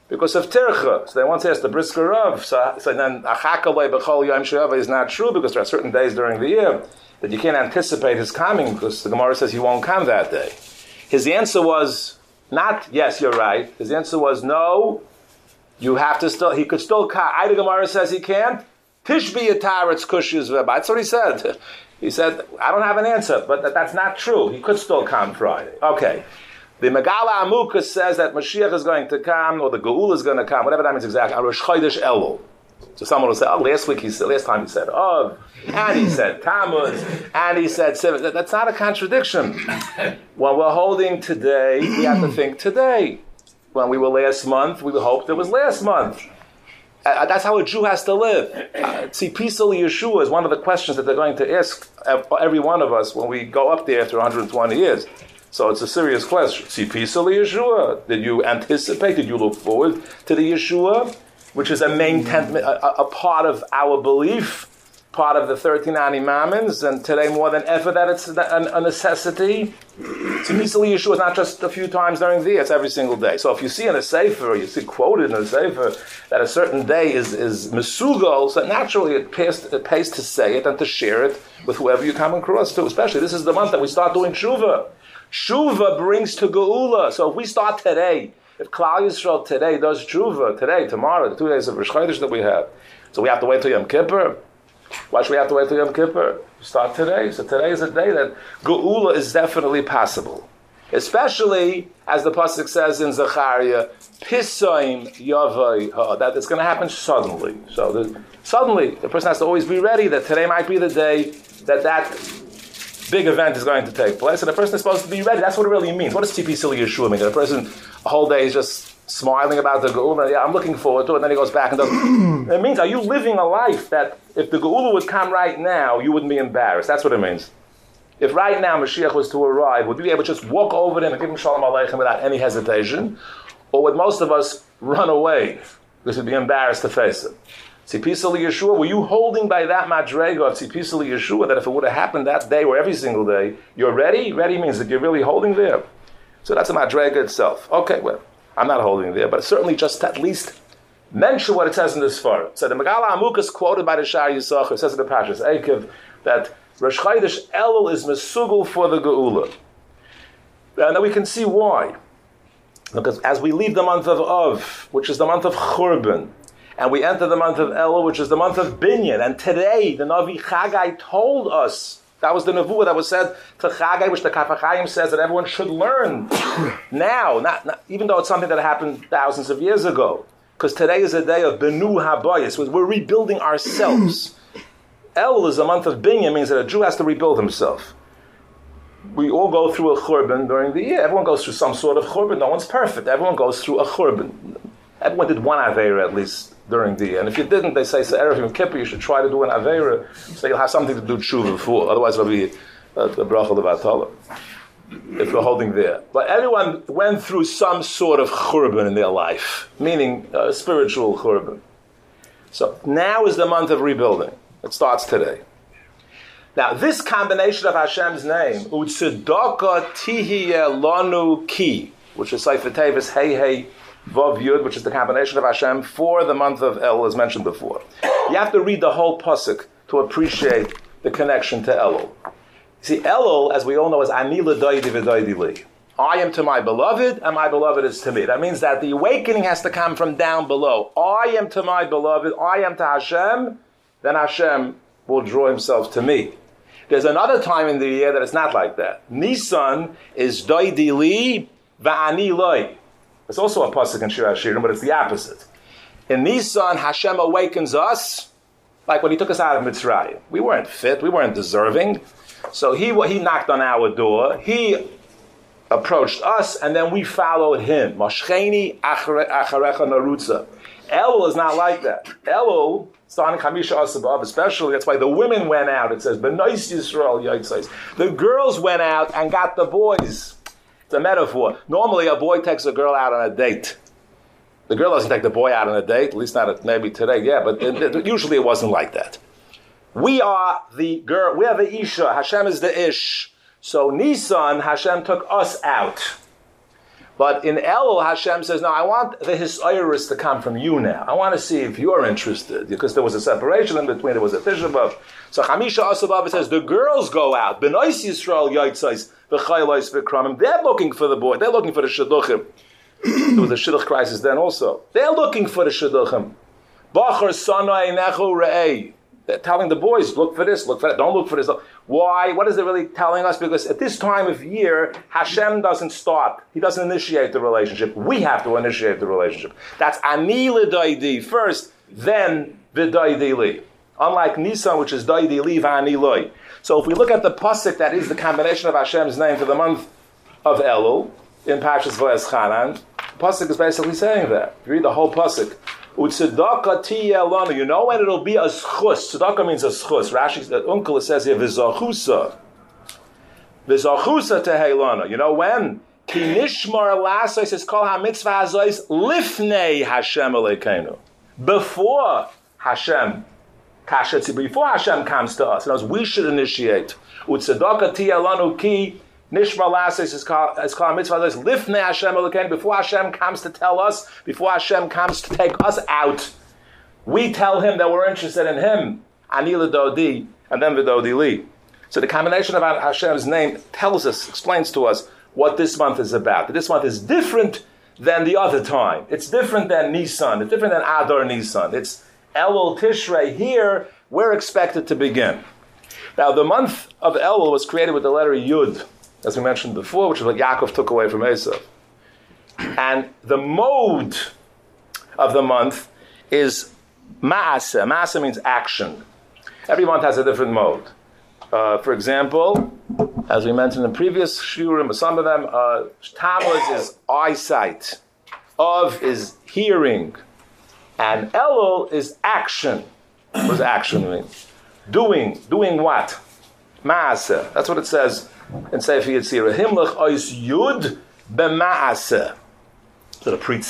because of tircha. So they once asked the Brisker Rav, so, so then achakalei b'chol yom she'ava is not true because there are certain days during the year that you can't anticipate his coming because the Gemara says he won't come that day. His answer was not, yes, you're right. His answer was no, you have to still, he could still come. Either Gemara says he can't. Tishbi yataretz kushiyas v'ba. That's what he said. He said, I don't have an answer, but that, that's not true. He could still come Friday. Okay. The Megala Amuka says that Mashiach is going to come, or the Geula is going to come, whatever that means exactly, on Rosh Chodesh Elul. So someone will say, oh, last week he said, last time he said Av, and he said Tammuz, and he said Sivan. That, that's not a contradiction. When we're holding today, we have to think today. When we were last month, we hoped it was last month. Uh, that's how a Jew has to live. Uh, Tzipisa Yeshua is one of the questions that they're going to ask every one of us when we go up there after one hundred twenty years. So it's a serious question. Tzipisa Yeshua. Did you anticipate? Did you look forward to the Yeshua, which is a main tent, a, a part of our belief, part of the thirteen Animamins, and today more than ever that it's a, a necessity. Tzipisa Yeshua is not just a few times during the year; it's every single day. So if you see in a sefer, or you see quoted in a sefer that a certain day is is mesugal, so naturally it pays, it pays to say it and to share it with whoever you come across to. Especially this is the month that we start doing tshuva. Tshuva brings to geula. So if we start today, if Klal Yisrael today does tshuva, today, tomorrow, the two days of Rosh Chodesh that we have, so we have to wait till Yom Kippur. Why should we have to wait till Yom Kippur? Start today. So today is a day that geula is definitely possible. Especially, as the pasuk says in Zechariah, Pisoim Yavai Ha, that it's going to happen suddenly. So the, suddenly, the person has to always be ready that today might be the day that that big event is going to take place, and the person is supposed to be ready. That's what it really means. What does Tzipisa Yeshua mean? That a person a whole day is just smiling about the Geula, yeah, I'm looking forward to it, and then he goes back and does it. Means, are you living a life that if the Geula would come right now, you wouldn't be embarrassed? That's what it means. If right now Mashiach was to arrive, would you be able to just walk over him and give him Shalom Aleichem without any hesitation? Or would most of us run away because we'd be embarrassed to face him? Tzipisa Yeshua, were you holding by that madrega of Tzipisa Yeshua that if it would have happened that day or every single day, you're ready? Ready means that you're really holding there. So that's a madrega itself. Okay, well, I'm not holding there, but certainly just at least mention what it says in this far. So the Megala Amuk is quoted by the Shar Yisachar. It says in the Parshas Eikev that Rosh Chodesh Elul is mesugul for the Geula. And then we can see why. Because as we leave the month of Av, which is the month of Churban, and we enter the month of Elul, which is the month of Binyan. And today, the Navi Chagai told us, that was the Nevuah that was said to Chagai, which the Kaf HaChaim says that everyone should learn now, not, not, even though it's something that happened thousands of years ago. Because today is a day of Benu Habayis, we're rebuilding ourselves. Elul is a month of Binyan, means that a Jew has to rebuild himself. We all go through a Churban during the year. Everyone goes through some sort of Churban. No one's perfect. Everyone goes through a Churban. Everyone did one Aveira at least during the year. And if you didn't, they say, so Erev Yom Kippur, you should try to do an Aveira, so you'll have something to do tshuva for. Otherwise it'll be uh, the bracha levatala, if you're holding there. But everyone went through some sort of churban in their life, meaning uh, spiritual churban. So now is the month of rebuilding. It starts today. Now this combination of Hashem's name, Utzedaka Tihiyeh Lanu Ki, which is Sefer Tevis Hey Hey Vav Yud, which is the combination of Hashem for the month of Elul, as mentioned before. You have to read the whole pasuk to appreciate the connection to Elul. See, Elul, as we all know, is Ani l'doidi v'doidi li. I am to my beloved, and my beloved is to me. That means that the awakening has to come from down below. I am to my beloved, I am to Hashem, then Hashem will draw himself to me. There's another time in the year that it's not like that. Nisan is doidi li v'ani loi. It's also a pasuk in Shir HaShirim, but it's the opposite. In Nisan, Hashem awakens us, like when he took us out of Mitzrayim. We weren't fit, we weren't deserving. So he he knocked on our door, he approached us, and then we followed him. Moshcheni acharecha narutza. Elul is not like that. Elul, starting Chamisha Asabav, especially, that's why the women went out. It says, B'nois Yisrael Yitzais. The girls went out and got the boys. It's a metaphor. Normally, a boy takes a girl out on a date. The girl doesn't take the boy out on a date, at least not maybe today, yeah, but it, it, usually it wasn't like that. We are the girl, we are the Isha, Hashem is the Ish. So Nisan, Hashem took us out. But in Elul, Hashem says, no, I want the Hisoyrus to come from you now. I want to see if you're interested, because there was a separation in between, there was a Tisha B'Av. So Chamisha Asabav says, the girls go out. B'nois Yisrael Yotzais, V'chaylois V'kramim. They're looking for the boy. They're looking for the Shidduchim. There was a Shidduch crisis then also. They're looking for the Shidduchim. Bachar Sanai Nechu Re'ei. They're telling the boys, look for this, look for that, don't look for this. Why? What is it really telling us? Because at this time of year, Hashem doesn't start. He doesn't initiate the relationship. We have to initiate the relationship. That's Ani L'Daidi first, then V'Daidi Li. Unlike Nisan, which is Daidi Li V'Ani Loi. So if we look at the pasuk that is the combination of Hashem's name for the month of Elul, in Parshas Vayeschanan, the pasuk is basically saying that. If you read the whole pasuk, Utzedaka tiyelanu. You know when it'll be a schus. Tzedaka means a schus. Rashi, the uncle says here, v'zachusa. V'zachusa tehelanu. You know when? Ki nishmar lasos is called ha-mitzvah hazois lifnei Hashem Elokeinu. Before Hashem, kashetzi, before Hashem comes to us. In other words, we should initiate. Utzedaka tiyelanu ki Nishma Lasis is called, is called mitzvah. Lifnei Hashem Elokeinu. Before Hashem comes to tell us, before Hashem comes to take us out, we tell Him that we're interested in Him. Ani L'Dodi, and then V'Dodi Li. So the combination of Hashem's name tells us, explains to us what this month is about. That this month is different than the other time. It's different than Nisan. It's different than Adar Nisan. It's Elul Tishrei. Here, we're expected to begin. Now, the month of Elul was created with the letter Yud, as we mentioned before, which is what Yaakov took away from Esav. And the mode of the month is Ma'aseh. Ma'aseh means action. Every month has a different mode. Uh, for example, as we mentioned in previous shiurim, some of them, uh, Tammuz is eyesight, Av is hearing, and Elul is action. What does action mean? Doing. Doing what? Ma'aseh. That's what it says in Sefer Yetzirah. Himlech ois yud b'ma'aseh. So the Pri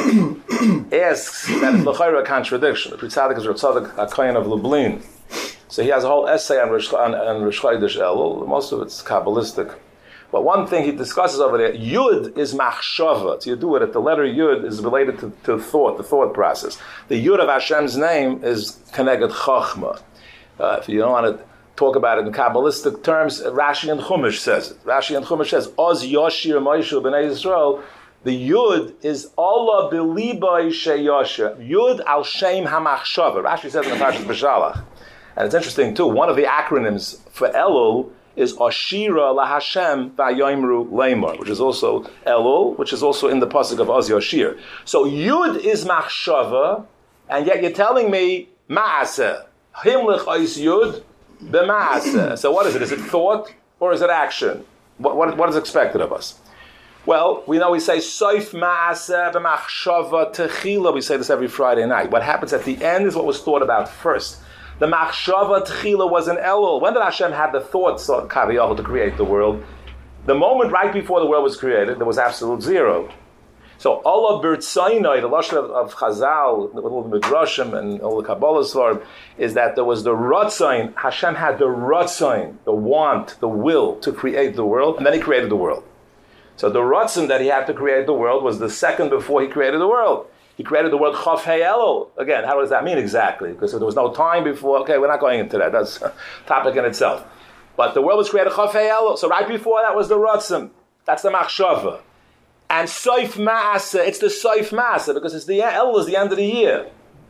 Tzadik asks that it's l'chayra a contradiction. The Pri Tzadik is Rav Tzadok HaKohen of Lublin. So he has a whole essay on Rosh on, on Rosh Chodesh Elul. Most of it's Kabbalistic. But one thing he discusses over there, Yud is machshava. So you do it at the letter Yud is related to, to thought, the thought process. The Yud of Hashem's name is Keneged Chachma. Uh, if you don't want to talk about it in Kabbalistic terms, Rashi and Chumash says it. Rashi and Chumash says, Oz Yoshir Moshe B'nai Yisrael. The Yud is Allah B'libai Sheyosher. Yud al Shem HaMachshava. Rashi says in the Parshas B'Shalach. And it's interesting too, one of the acronyms for Elul is Ashira LaHashem V'Yoimru Leimar, which is also Elul, which is also in the pasuk of Oz Yoshir. So Yud is Machshava, and yet you're telling me Ma'aseh. Himlich Ois Yud B'Ma'aseh. So what is it? Is it thought or is it action? What, what, what is expected of us? Well, we know we say Soif Ma'aseh B'Machshava Techila. We say this every Friday night. What happens at the end is what was thought about first. The Machshava Techila was an Elul. When did Hashem have the thoughts of Kaviyachol to create the world? The moment right before the world was created, there was absolute zero. So Allah B'Rtzainai, the lashon of, of Chazal, all the Midrashim and all the Kabbalah Svarim, is that there was the Ratzain. Hashem had the Ratzain, the want, the will to create the world, and then He created the world. So the Ratzin that He had to create the world was the second before He created the world. He created the word Chaf Hei Elul. Again, how does that mean exactly? Because there was no time before. Okay, we're not going into that. That's a topic in itself. But the world was created Chaf Hei Elul. So right before that was the Ratzim. That's the Machshava. And Soif Ma'aseh, it's the Soif Ma'aseh because it's the Elul is the end of the year.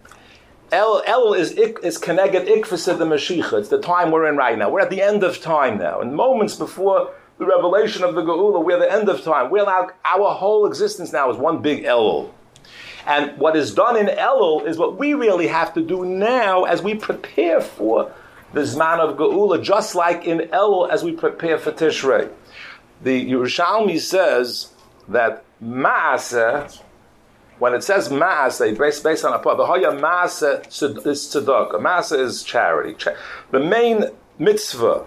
El Elul is is Keneged Ikvaseh the Mashiach. It's the time we're in right now. We're at the end of time now. And moments before the revelation of the Geula, we're at the end of time. We're now, our whole existence now is one big Elul. And what is done in Elul is what we really have to do now as we prepare for the Zman of Geula, just like in Elul as we prepare for Tishrei. The Yerushalmi says that Ma'aseh, when it says Ma'aseh, based, based on a part, the Hoya Ma'aseh is tzedakah. Ma'aseh is charity. The main mitzvah,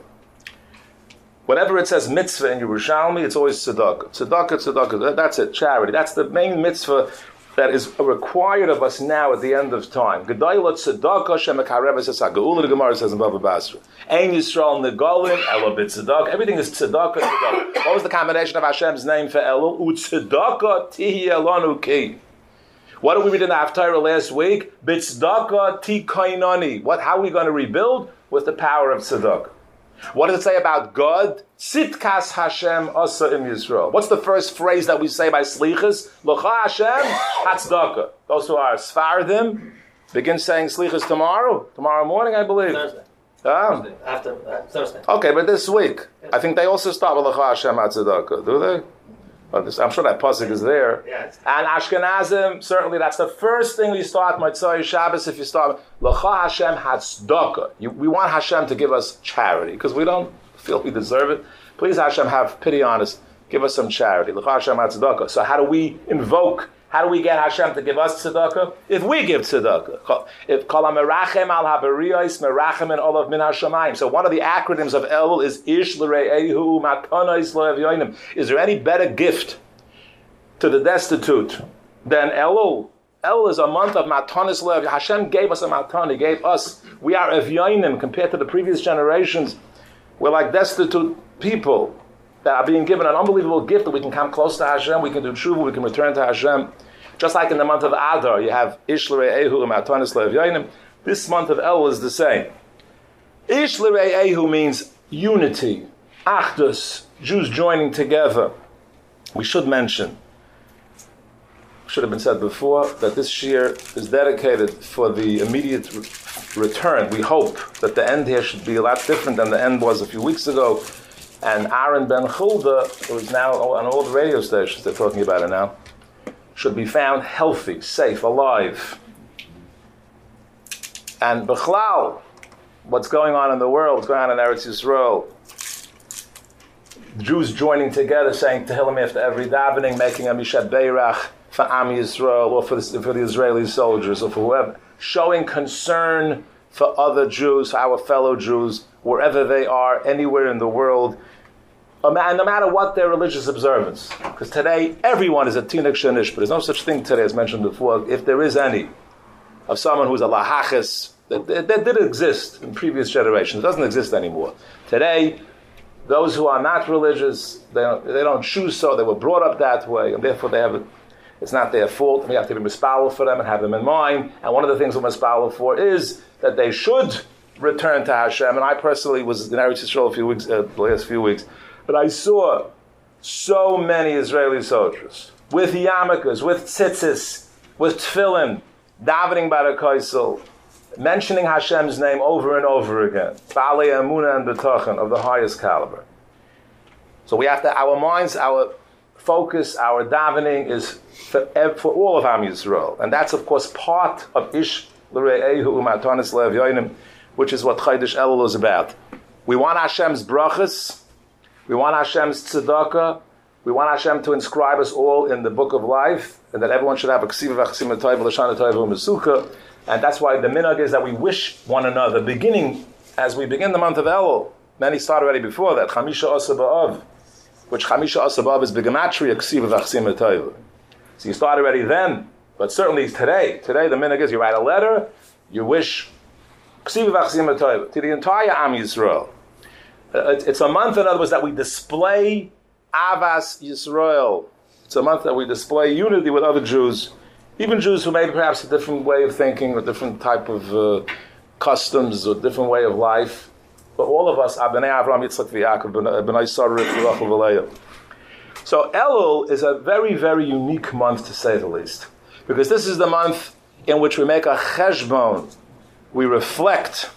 whenever it says mitzvah in Yerushalmi, it's always tzedakah. Tzedakah, tzedakah, that's it, charity. That's the main mitzvah that is required of us now at the end of time. Gedayla tzedakah shemekareves es ha'geula. The Gemara says in Bava Basra. Ein Yisrael negolim elo b'tzedakah. Everything is tzedakah. tzedakah. What was the combination of Hashem's name for Elul? U'tzedakah tihi elanu ki. What did we read in the Haftarah last week? B'tzedakah tikainani. What? How are we going to rebuild? With the power of tzedakah. What does it say about God? Tzidkas Hashem asa im Yisrael. What's the first phrase that we say by Slichas? L'cha Hashem hatzdaka. Those who are Sfardim begin saying Slichas tomorrow. Tomorrow morning, I believe. Thursday. Ah. Thursday. After uh, Thursday. Okay, but this week, I think they also start with L'cha Hashem hatzdaka, do they? I'm sure that pasuk is there. Yes. And Ashkenazim, certainly that's the first thing we start Motzei Shabbos. If you start L'cha Hashem hatzdaka, we want Hashem to give us charity because we don't feel we deserve it. Please Hashem, have pity on us. Give us some charity. L'cha Hashem hatzdaka. So how do we invoke? How do we get Hashem to give us tzedakah? If we give tzedakah. If kol merachem al haberiyos merachem and olav min hashamayim. So one of the acronyms of Elul is Ish l're'ehu matanais lo'evyonim. Is there any better gift to the destitute than Elul? Elul is a month of matanis lo'evyonim. Hashem gave us a matan. He gave us. We are evyonim compared to the previous generations. We're like destitute people that are being given an unbelievable gift that we can come close to Hashem, we can do tshuva, we can return to Hashem. Just like in the month of Adar, you have Ish l're'ehu u'matanis le'evyonim. This month of Elul is the same. Ish l're'ehu means unity, achdus, Jews joining together. We should mention, should have been said before, that this year is dedicated for the immediate re- return. We hope that the end here should be a lot different than the end was a few weeks ago. And Aaron Ben Chulda, who is now on all the radio stations, they're talking about it now, should be found healthy, safe, alive. And Bechlal, what's going on in the world, what's going on in Eretz Yisrael, Jews joining together, saying Tehillim after every davening, making a Mishat Beirach for Am Yisrael, or for the, for the Israeli soldiers, or for whoever, showing concern for other Jews, for our fellow Jews, wherever they are, anywhere in the world, and no matter what their religious observance. Because today, everyone is a Tinuk Shanish, but there's no such thing today, as mentioned before, if there is any, of someone who's a Lahachis, that, that, that did exist in previous generations. It doesn't exist anymore. Today, those who are not religious, they don't, they don't choose so, they were brought up that way, and therefore they have a, it's not their fault, and we have to be mispalel for them and have them in mind. And one of the things we're mispalel for is that they should return to Hashem. And I personally was in Eretz Yisrael a few weeks, uh, the last few weeks, but I saw so many Israeli soldiers with yarmulkes, with tzitzis, with tefillin, davening by the Kaisel, mentioning Hashem's name over and over again, Baalei Emunah and B'tachon of the highest caliber. So we have to, our minds, our focus, our davening is for, for all of Am Yisrael, and that's of course part of Ish l're'ehu u'matanis le'evyonim, which is what Chodesh Elul is about. We want Hashem's brachas, we want Hashem's tzedakah, we want Hashem to inscribe us all in the book of life, and that everyone should have a ksiva v'chasima toiv l'shana toiv u'mesucha, and that's why the minhag is that we wish one another, beginning, as we begin the month of Elul, many start already before that, Chamisha Asa B'Av, which Chamisha Asa B'Av is begematria ksiva v'chasima toiv. So you start already then, but certainly today, today the minhag is you write a letter, you wish ksiva v'chasima toiv to the entire Am Yisrael. It's a month, in other words, that we display Avas Yisrael. It's a month that we display unity with other Jews, even Jews who may perhaps a different way of thinking, or different type of uh, customs, or different way of life. But all of us, Abnei Avraham, Yitzchak, V'Yaakov, B'nai Sarah, Rachel, V'Leah. So Elul is a very, very unique month, to say the least, because this is the month in which we make a cheshbon, we reflect.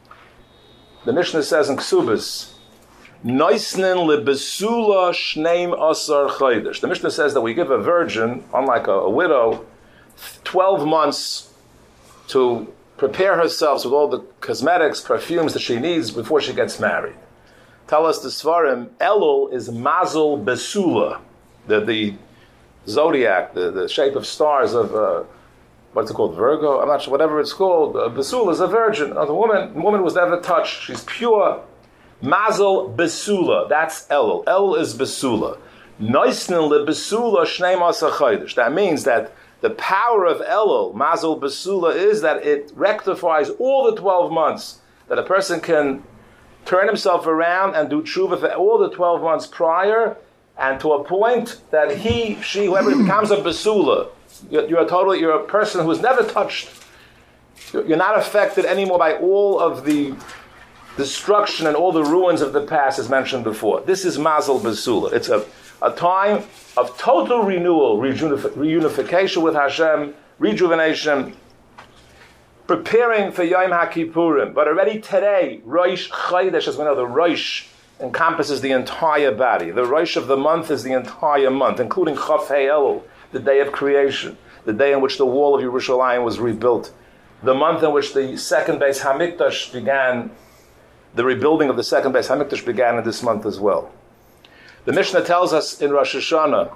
The Mishnah says in Ksubas, Noisnin lebesula shneim asar chodesh. The Mishnah says that we give a virgin, unlike a, a widow, twelve months to prepare herself with all the cosmetics, perfumes that she needs before she gets married. Tell us the Svarim, Elul is Mazel Besula, the, the zodiac, the, the shape of stars of, uh, what's it called, Virgo? I'm not sure, whatever it's called. Uh, Besula is a virgin. Uh, the woman, the woman was never touched. She's pure. Mazel Besula, that's Elul. Elul is Besula. Noisnin le Besula shneim asa chodesh. That means that The power of Elul, Mazel Basula, is that it rectifies all the twelve months, that a person can turn himself around and do tshuva for all the twelve months prior, and to a point that he, she, whoever becomes a Basula, you're, you're a totally, you're a person who's never touched, you're not affected anymore by all of the destruction and all the ruins of the past, as mentioned before. This is Mazel Basula. It's a, a time of total renewal, reunif- reunification with Hashem, rejuvenation, preparing for Yom HaKippurim. But already today, Rosh Chodesh, as we know, the Rosh encompasses the entire body. The Rosh of the month is the entire month, including Chaf Hei Elul, the day of creation, the day in which the wall of Yerushalayim was rebuilt, the month in which the second Beis Hamikdash began, the rebuilding of the second Beis Hamikdash began in this month as well. The Mishnah tells us in Rosh Hashanah,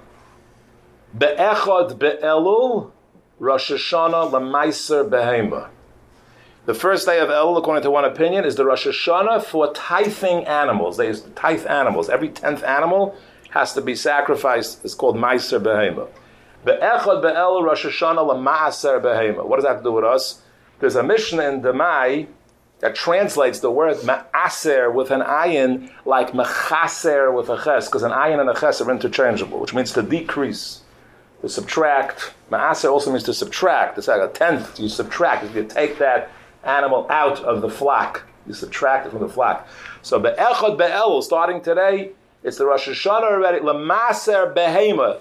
Be'echad be'elul, Rosh Hashanah l'maiser behema. The first day of Elul, according to one opinion, is the Rosh Hashanah for tithing animals. They use tithe animals. Every tenth animal has to be sacrificed. It's called maiser behema. Be'echad be'elul, Rosh Hashanah l'maaser behema. What does that have to do with us? There's a Mishnah in Demai that translates the word ma'aser with an ayin like mechaser with a ches, because an ayin and a ches are interchangeable, which means to decrease, to subtract. Ma'aser also means to subtract. It's like a tenth. You subtract. If you take that animal out of the flock, you subtract it from the flock. So be'echad be'elul, starting today, it's the Rosh Hashanah already. L'maser behema,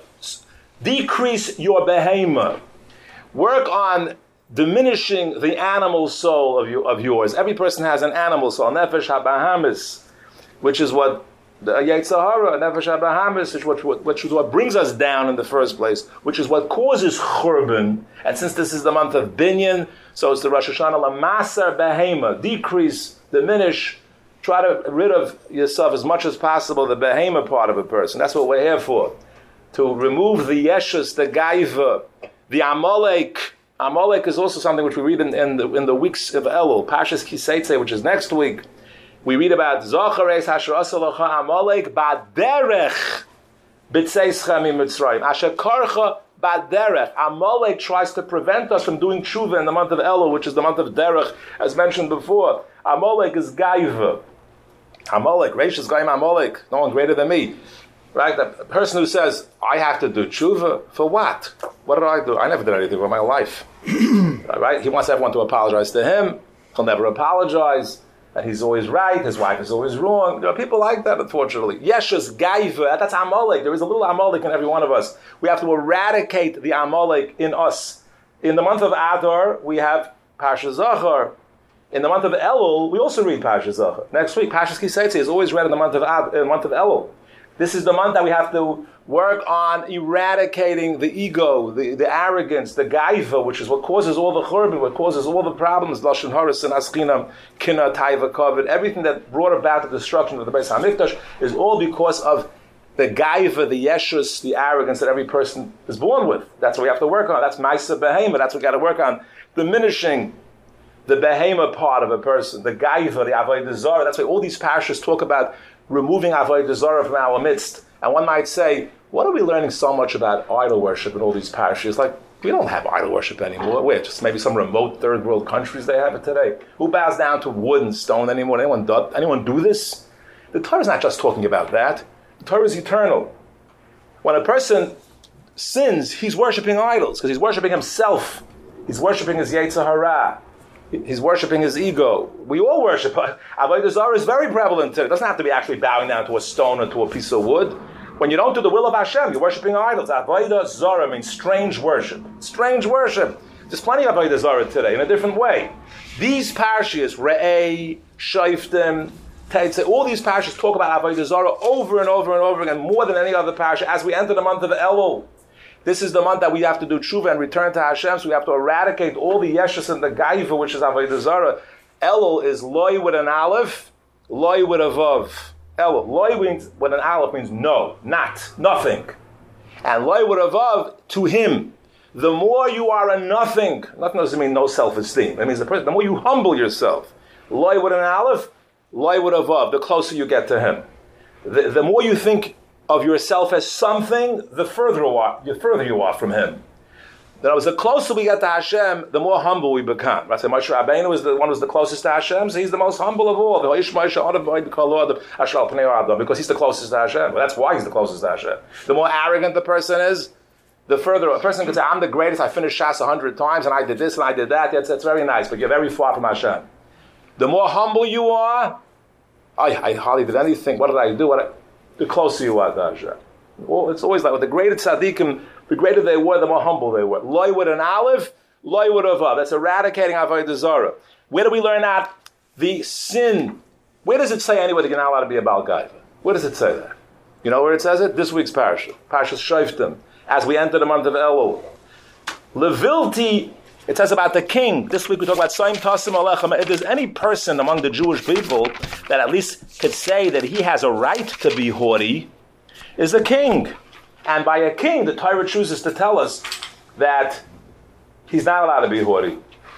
decrease your behema. Work on diminishing the animal soul of you of yours. Every person has an animal soul, nefesh habahamis, which is what the Yetzer Hara, nefesh habahamis, which, which, which is what brings us down in the first place, which is what causes churban. And since this is the month of Binyan, so it's the Rosh Hashanah l'maser behema, decrease, diminish, try to rid of yourself as much as possible the behema part of a person. That's what we're here for, to remove the yeshus, the gaiva, the amalek. Amalek is also something which we read in, in, the, in the weeks of Elul, Pashas Kiseitze, which is next week. We read about Zochares Asher Asalacha Amalek Baderech B'Tzeischa Mitzrayim. Asher Karcha Baderech. Amalek tries to prevent us from doing tshuva in the month of Elul, which is the month of Derech, as mentioned before. Amalek is Gaiva. Amalek, Reish is Gaim Amalek, no one greater than me. Right? The person who says, I have to do tshuva, for what? What did I do? I never did anything with my life. Right? He wants everyone to apologize to him. He'll never apologize. And he's always right. His wife is always wrong. There are people like that, unfortunately. Yeshus, Gaiva, that's Amalek. There is a little Amalek in every one of us. We have to eradicate the Amalek in us. In the month of Adar, we have Parsha Zachar. In the month of Elul, we also read Parsha Zachar. Next week, Pashas Kiseitze is always read in the month of Ad, in the month of Elul. This is the month that we have to work on eradicating the ego, the, the arrogance, the gaiva, which is what causes all the churban, what causes all the problems, lashon haras and aschinam, kina, taiva, kavod, everything that brought about the destruction of the Beis Hamikdash is all because of the gaiva, the yeshus, the arrogance that every person is born with. That's what we have to work on. That's ma'aser behema. That's what we got to work on. Diminishing the behema part of a person, the gaiva, the avodah zarah. That's why all these parashas talk about removing avodah zarah from our midst. And one might say, what are we learning so much about idol worship in all these parashas? Like, we don't have idol worship anymore. Wait, just maybe some remote third world countries they have it today. Who bows down to wood and stone anymore? Anyone do, anyone do this? The Torah is not just talking about that. The Torah is eternal. When a person sins, he's worshiping idols because he's worshiping himself. He's worshiping his Yetzer Hara. He's worshiping his ego. We all worship. Avodah Zarah is very prevalent today. It doesn't have to be actually bowing down to a stone or to a piece of wood. When you don't do the will of Hashem, you're worshiping idols. Avodah Zarah means strange worship. Strange worship. There's plenty of Avodah Zarah today in a different way. These parashas, Re'eh, Shoftim, Tetzeh, all these parashas talk about Avodah Zarah over and over and over again, more than any other parasha, as we enter the month of Elul. This is the month that we have to do tshuva and return to Hashem, so we have to eradicate all the yeshus and the gaiva, which is avodah zarah. Elul is loy with an aleph, loy with a vav. Elul, loy means, with an aleph means no, not, nothing. And loy with a vav, to him. The more you are a nothing, nothing doesn't mean no self-esteem. That means the, person, the more you humble yourself. Loy with an aleph, loy with a vav, the closer you get to him. The, the more you think of yourself as something, the further you are, the further you are from him. That was the closer we get to Hashem, the more humble we become. Right? So Moshe Rabbeinu was the one who was the closest to Hashem, so he's the most humble of all. Because he's the closest to Hashem. Well, that's why he's the closest to Hashem. The more arrogant the person is, the further a person can say, I'm the greatest, I finished Shas a hundred times, and I did this and I did that. That's, that's very nice, but you're very far from Hashem. The more humble you are, I, I hardly did anything. What did I do? What I, the closer you are to Hashem. Well, it's always like with the greater tzaddikim, the greater they were, the more humble they were. Loy with an aleph, loy with a vav. That's eradicating avodah zarah. Where do we learn that? The sin. Where does it say anywhere that you're not allowed to be a Baal Gaiva? Where does it say that? You know where it says it? This week's parasha. Parashas Shoftim. As we enter the month of Elul. Levilti, it says about the king. This week we talk about Soim Tasim Alechem. If there's any person among the Jewish people that at least could say that he has a right to be haughty, is a king. And by a king, the Torah chooses to tell us that he's not allowed to be haughty.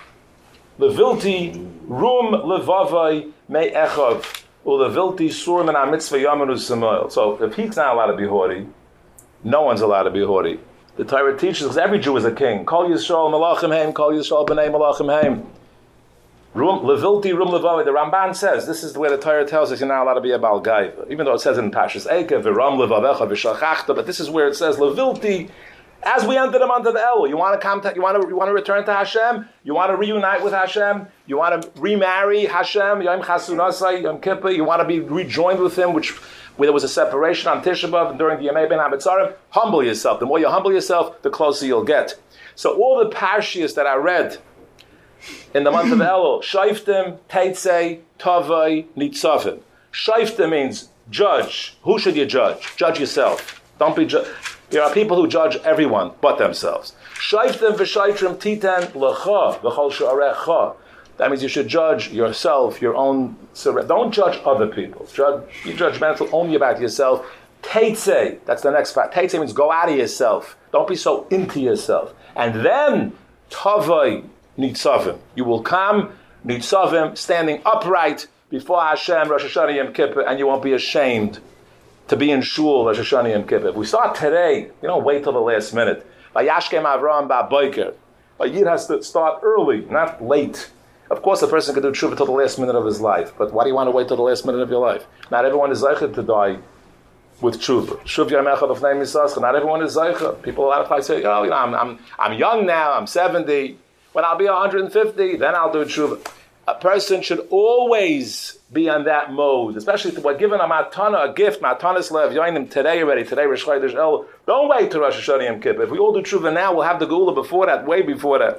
Levilti rum levavai me echav ulevilti surim and mitzvah yamanu samoil. So if he's not allowed to be haughty, no one's allowed to be haughty. The Torah teaches because every Jew is a king. Kol Yisrael malachim heim, kol Yisrael b'nei malachim heim. Rum levilti rum levavai. The Ramban says this is the way the Torah tells us you're not allowed to be a Baal Gaiva. Even though it says in Pashas Eikev v'ram levavecha v'shachachta, but this is where it says levilti. As we enter the month of Elul, you want to come to, you want to, you want to return to Hashem, you want to reunite with Hashem, you want to remarry Hashem, Yom Chasunasai, Yom Kippur, you want to be rejoined with Him, which where there was a separation on Tisha B'Av and during the Yemei Ben HaMetzarim. Humble yourself. The more you humble yourself, the closer you'll get. So all the parshias that I read in the month of Elul, Shoftim, Teitzei, Tavai, Nitzavim. Shoftim means judge. Who should you judge? Judge yourself. Don't be judged. There are people who judge everyone but themselves. Shoftim v'shoitrim titan l'cha v'chol she'arecha. That means you should judge yourself, your own. Don't judge other people. Judge, be judgmental only about yourself. Teitzei, that's the next part. Teitzei means go out of yourself. Don't be so into yourself. And then tavai nitzavim. You will come nitzavim, standing upright before Hashem, Rosh Hashanah Yom Kippur, and you won't be ashamed to be in shul Rosh Hashanah Yom Kippur. If we start today, you don't wait till the last minute. Vayashkem Avraham ba'boiker. A yid has to start early, not late. Of course, a person can do tshuva till the last minute of his life, but why do you want to wait till the last minute of your life? Not everyone is zeicha to die with tshuva. Shuv yamecha b'fnei misascha. Not everyone is zeicha. People a lot of times say, "Oh, you know, I'm, I'm, I'm young now. I'm seventy. When I'll be one hundred fifty, then I'll do tshuva." A person should always be on that mode, especially if we're given a matana, a gift, matanas lev yoinim today already. Today Rosh Chodesh Elul. Don't wait till Rosh Hashanah Yom Kippur. If we all do tshuva now, we'll have the geula before that, way before that.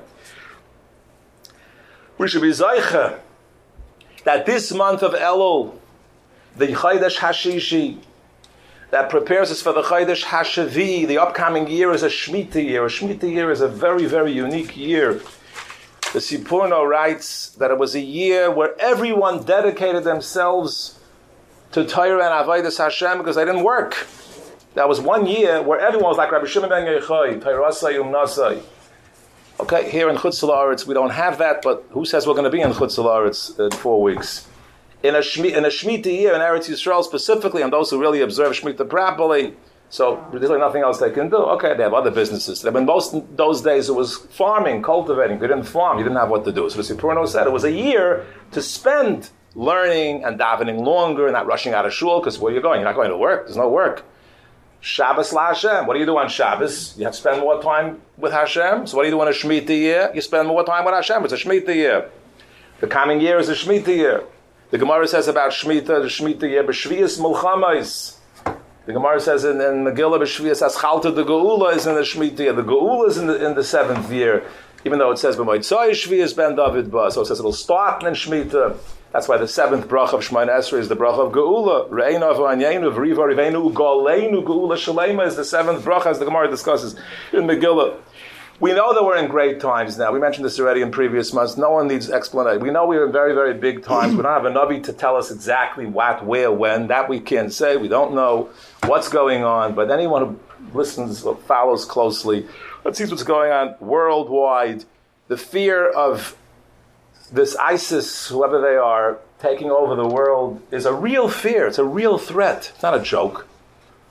We should be zeicha that this month of Elul, the Chodesh Hashishi, that prepares us for the Chodesh Hashavi, the upcoming year is a Shemitah year. A Shemitah year is a very, very unique year. The Sipurno writes that it was a year where everyone dedicated themselves to Torah and Avodas Hashem because they didn't work. That was one year where everyone was like Rabbi Shimon ben Yochai, Torah Sayum Nasai. Okay, here in Chutz La'aretz we don't have that, but who says we're going to be in Chutz La'aretz in four weeks? In a Shmi, in a Shemitah year in Eretz Yisrael specifically, and those who really observe Shemitah properly, so there's like nothing else they can do. Okay, they have other businesses. But in most those days it was farming, cultivating. They didn't farm. You didn't have what to do. So the Sipurno said it was a year to spend learning and davening longer and not rushing out of shul, because where are you going? You're not going to work. There's no work. Shabbos la Hashem. What do you do on Shabbos? You have to spend more time with Hashem. So what do you do on a Shemitah year? You spend more time with Hashem. It's a Shemitah year. The coming year is a Shemitah year. The Gemara says about Shemitah, the Shemitah year, B'Shvias Mulchamais. The Gemara says in, in Megillah B'Shvias Aschalta, the Geula is in the Shemitah year. The Geula is in the, in the seventh year, even though it says B'Moitzai Shvias Ben David Ba. So it says it'll start in Shemitah. That's why the seventh bracha of Shemona Esrei is the bracha of Geula. Re'einu v'anyeinu v'riva riveinu u'goleinu Geula Shalema is the seventh bracha, as the Gemara discusses in Megillah. We know that we're in great times now. We mentioned this already in previous months. No one needs explanation. We know we're in very, very big times. We don't have a Navi to tell us exactly what, where, when. That we can't say. We don't know what's going on. But anyone who listens or follows closely, that sees what's going on worldwide. The fear of this ISIS, whoever they are, taking over the world is a real fear. It's a real threat. It's not a joke.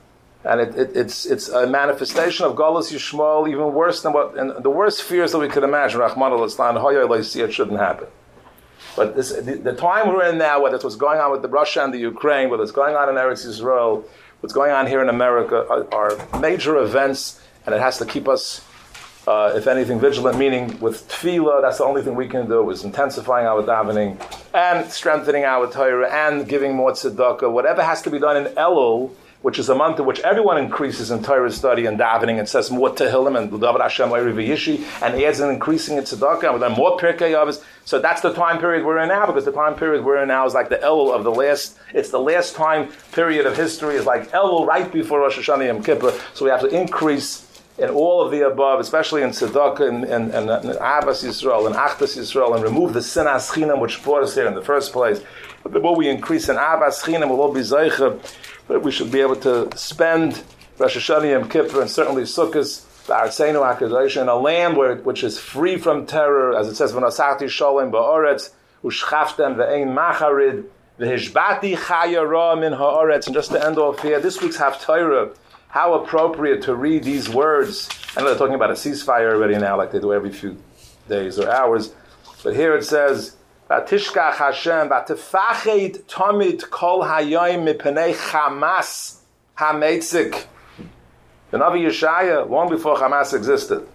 And it, it, it's it's a manifestation of Galus Yishmael, even worse than what, and the worst fears that we could imagine. Rahman al-Islam, it shouldn't happen. But this, the, the time we're in now, whether it's what's going on with the Russia and the Ukraine, whether it's going on in Eretz Yisrael, what's going on here in America, are, are major events, and it has to keep us, uh, if anything, vigilant. Meaning, with tefillah, that's the only thing we can do, is intensifying our davening and strengthening our Torah and giving more tzedakah. Whatever has to be done in Elul, which is a month in which everyone increases in Torah study and davening and says more Tehillim and David Hashem V'yishi and adds an increasing in tzedakah and then more Pirkei Avos. So that's the time period we're in now, because the time period we're in now is like the Elul of the last, it's the last time period of history, is like Elul right before Rosh Hashanah Yom Kippur. So we have to increase in all of the above, especially in tzedakah and, and, and, and Ahavas Yisrael and Achdas Yisrael, and remove the sinas chinam which brought us here in the first place. But the more we increase in Ahavas chinam, we'll all be zeicha. But we should be able to spend Rosh Hashanah Yom Kippur and certainly Sukkot, Ba'artzeinu HaKadosh, in a land where, which is free from terror, as it says, V'nosachti sholem ba'oretz, u'shchaftem ve'ein macharid, v'hishbati chaya ra min ha'oretz. And just to end off here, this week's Haftarah, how appropriate to read these words. I know they're talking about a ceasefire already now, like they do every few days or hours. But here it says, Vatishkach Hashem, Vatefachet Tomit Kol Hayom Mipenei Hamas Hametzik. The Navi Yeshaya, long before Hamas existed.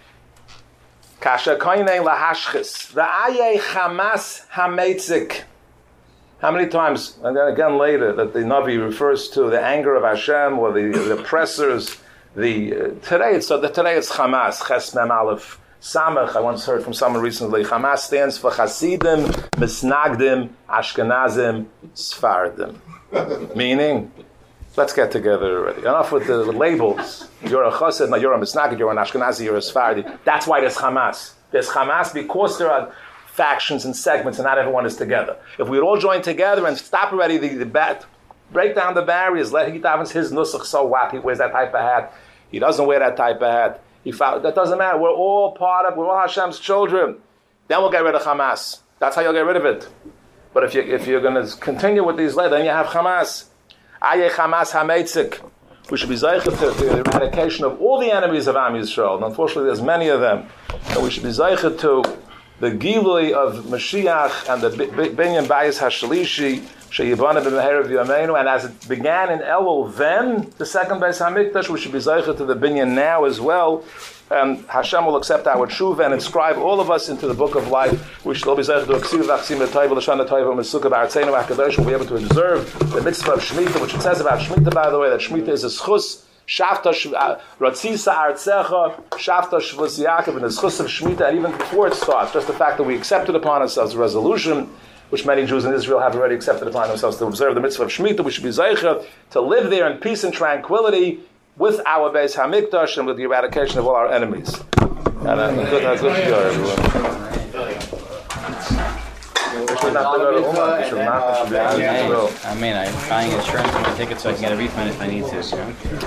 Kasha Koinei Lahashchis, Ra'ayei Hamas Hametzik. How many times, and then again later, that the Navi refers to the anger of Hashem or the, the oppressors. The uh, today it's so the, today it's Hamas, Ches Mem Aleph. Samach, I once heard from someone recently, Hamas stands for Hasidim, Misnagdim, Ashkenazim, Sfardim. Meaning, let's get together already. Enough with the labels. You're a Chassid, no, you're a Misnagid, you're an Ashkenazi, you're a Sfardi. That's why there's Hamas. There's Hamas because there are factions and segments and not everyone is together. If we would all join together and stop already the, the bat, break down the barriers, let he davens his nusach, so what? He wears that type of hat. He doesn't wear that type of hat. He found, that doesn't matter. We're all part of, we're all Hashem's children. Then we'll get rid of Hamas. That's how you'll get rid of it. But if, you, if you're going to continue with these letters, then you have Hamas. Aye Hamas Hametzik. We should be zeicher to the eradication of all the enemies of Am Yisrael. And unfortunately, there's many of them. And we should be zeicher to the Gilui of Mashiach and the Binyan Bayis HaShalishi, Sheyibana b'Meher v'Yameinu, and as it began in Elul, then the second Beis HaMikdash, we should be zeicher to the Binyan now as well. And Hashem will accept our tshuva and inscribe all of us into the book of life. We should all be zeicher to Aksiv v'Achsim v'Tayva l'Shana Tayva v'Mesukah b'Artzeinu HaKadosh. We'll be able to observe the mitzvah of Shemitah, which it says about Shemitah, by the way, that Shemitah is a schus. Shavta Ratzisa Artzecha, Shavta Shvus Yaakov, and the schus of Shemitah, and even before it starts, just the fact that we accepted upon ourselves a resolution, which many Jews in Israel have already accepted upon themselves, to observe the mitzvah of Shemitah. We should be zeicher to live there in peace and tranquility with our Beis HaMikdash and with the eradication of all our enemies. And uh, good, good to go, everyone. I mean, I'm buying insurance on my ticket so I can get a refund if I need to. So.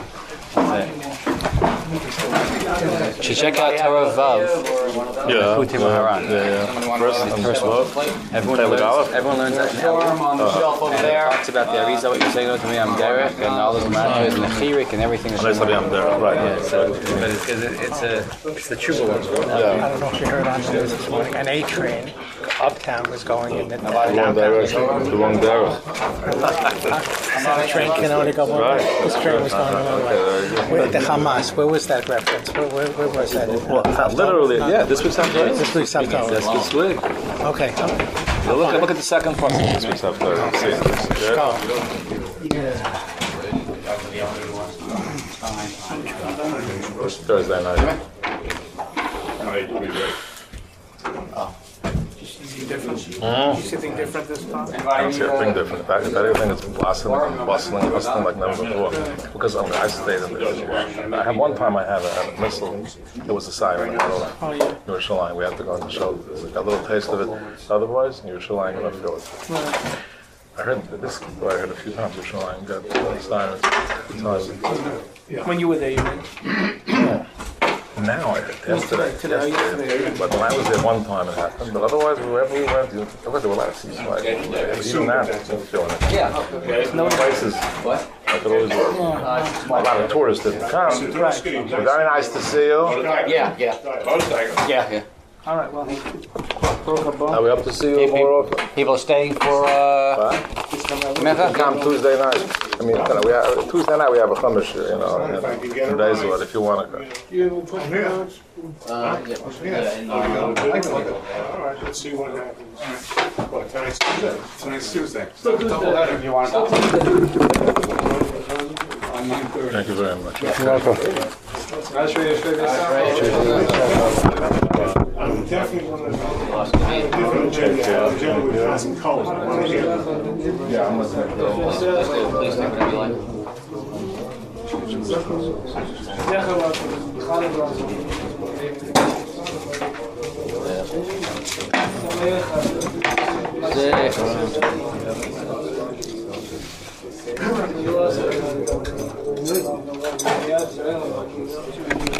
That's it. Should check out Torah Vav. Yeah. Putim Haran. Yeah, yeah. First, the first one. Everyone learns, everyone learns that now. On the shelf over there. It talks about the Arizal, what you're saying to me, I'm Derek, and all those matters, and the Chirik, and everything. Unless I'm there, right. Yeah, so, but it's, it's, a, it's the Chuba one. Yeah. I don't know if you heard on the news this morning, an A train uptown was going in the The wrong direction. The wrong direction. The train can only go one way. This train was going one way. Where, the Hamas, where was that reference? Where, where, where was that? Well, literally, yeah, this week's Haftarah. This week's Haftarah. That's this week. Okay, okay. Look at, look at the second part of this week's Haftarah. See it? Go. Thursday night. Mm. You see anything different this time? I don't see a thing different. In fact, if anything, it's blossoming and bustling, bustling like never before. Because um, I stayed in the I have one time I had a, had a missile. It was a siren. Oh, yeah. Yerushalayim. We had to go on the show. There's like a little taste of it. Otherwise, Yerushalayim, you never feel it. Right. I heard this. I heard a few times Yerushalayim got sirens. When you were there, you mean? Yeah. Now I heard yesterday. Today, yesterday. But when I was there one time, it happened. But otherwise, wherever we went, there were a lot of ceasefires. Even now, I'm feeling it. Yeah. No places. What? I could always work. A lot of tourists didn't come. Very nice to see you. Yeah, yeah. Yeah, yeah. All right, well, Are we up to see you more often? People staying for uh, Mincha? Come Tuesday night. I mean, you know, we have, Tuesday night we have a chumash, you know, in, in Bayswater, if you want to go. Uh, yeah. All right, let's see what happens. What, tonight's Tuesday? Tonight's Tuesday. Still Tuesday. You want to Thank you very much. I'm definitely one of the different agenda. Agenda with lots of colors. Yeah, I'm listening. Please take whatever you like. Zeker.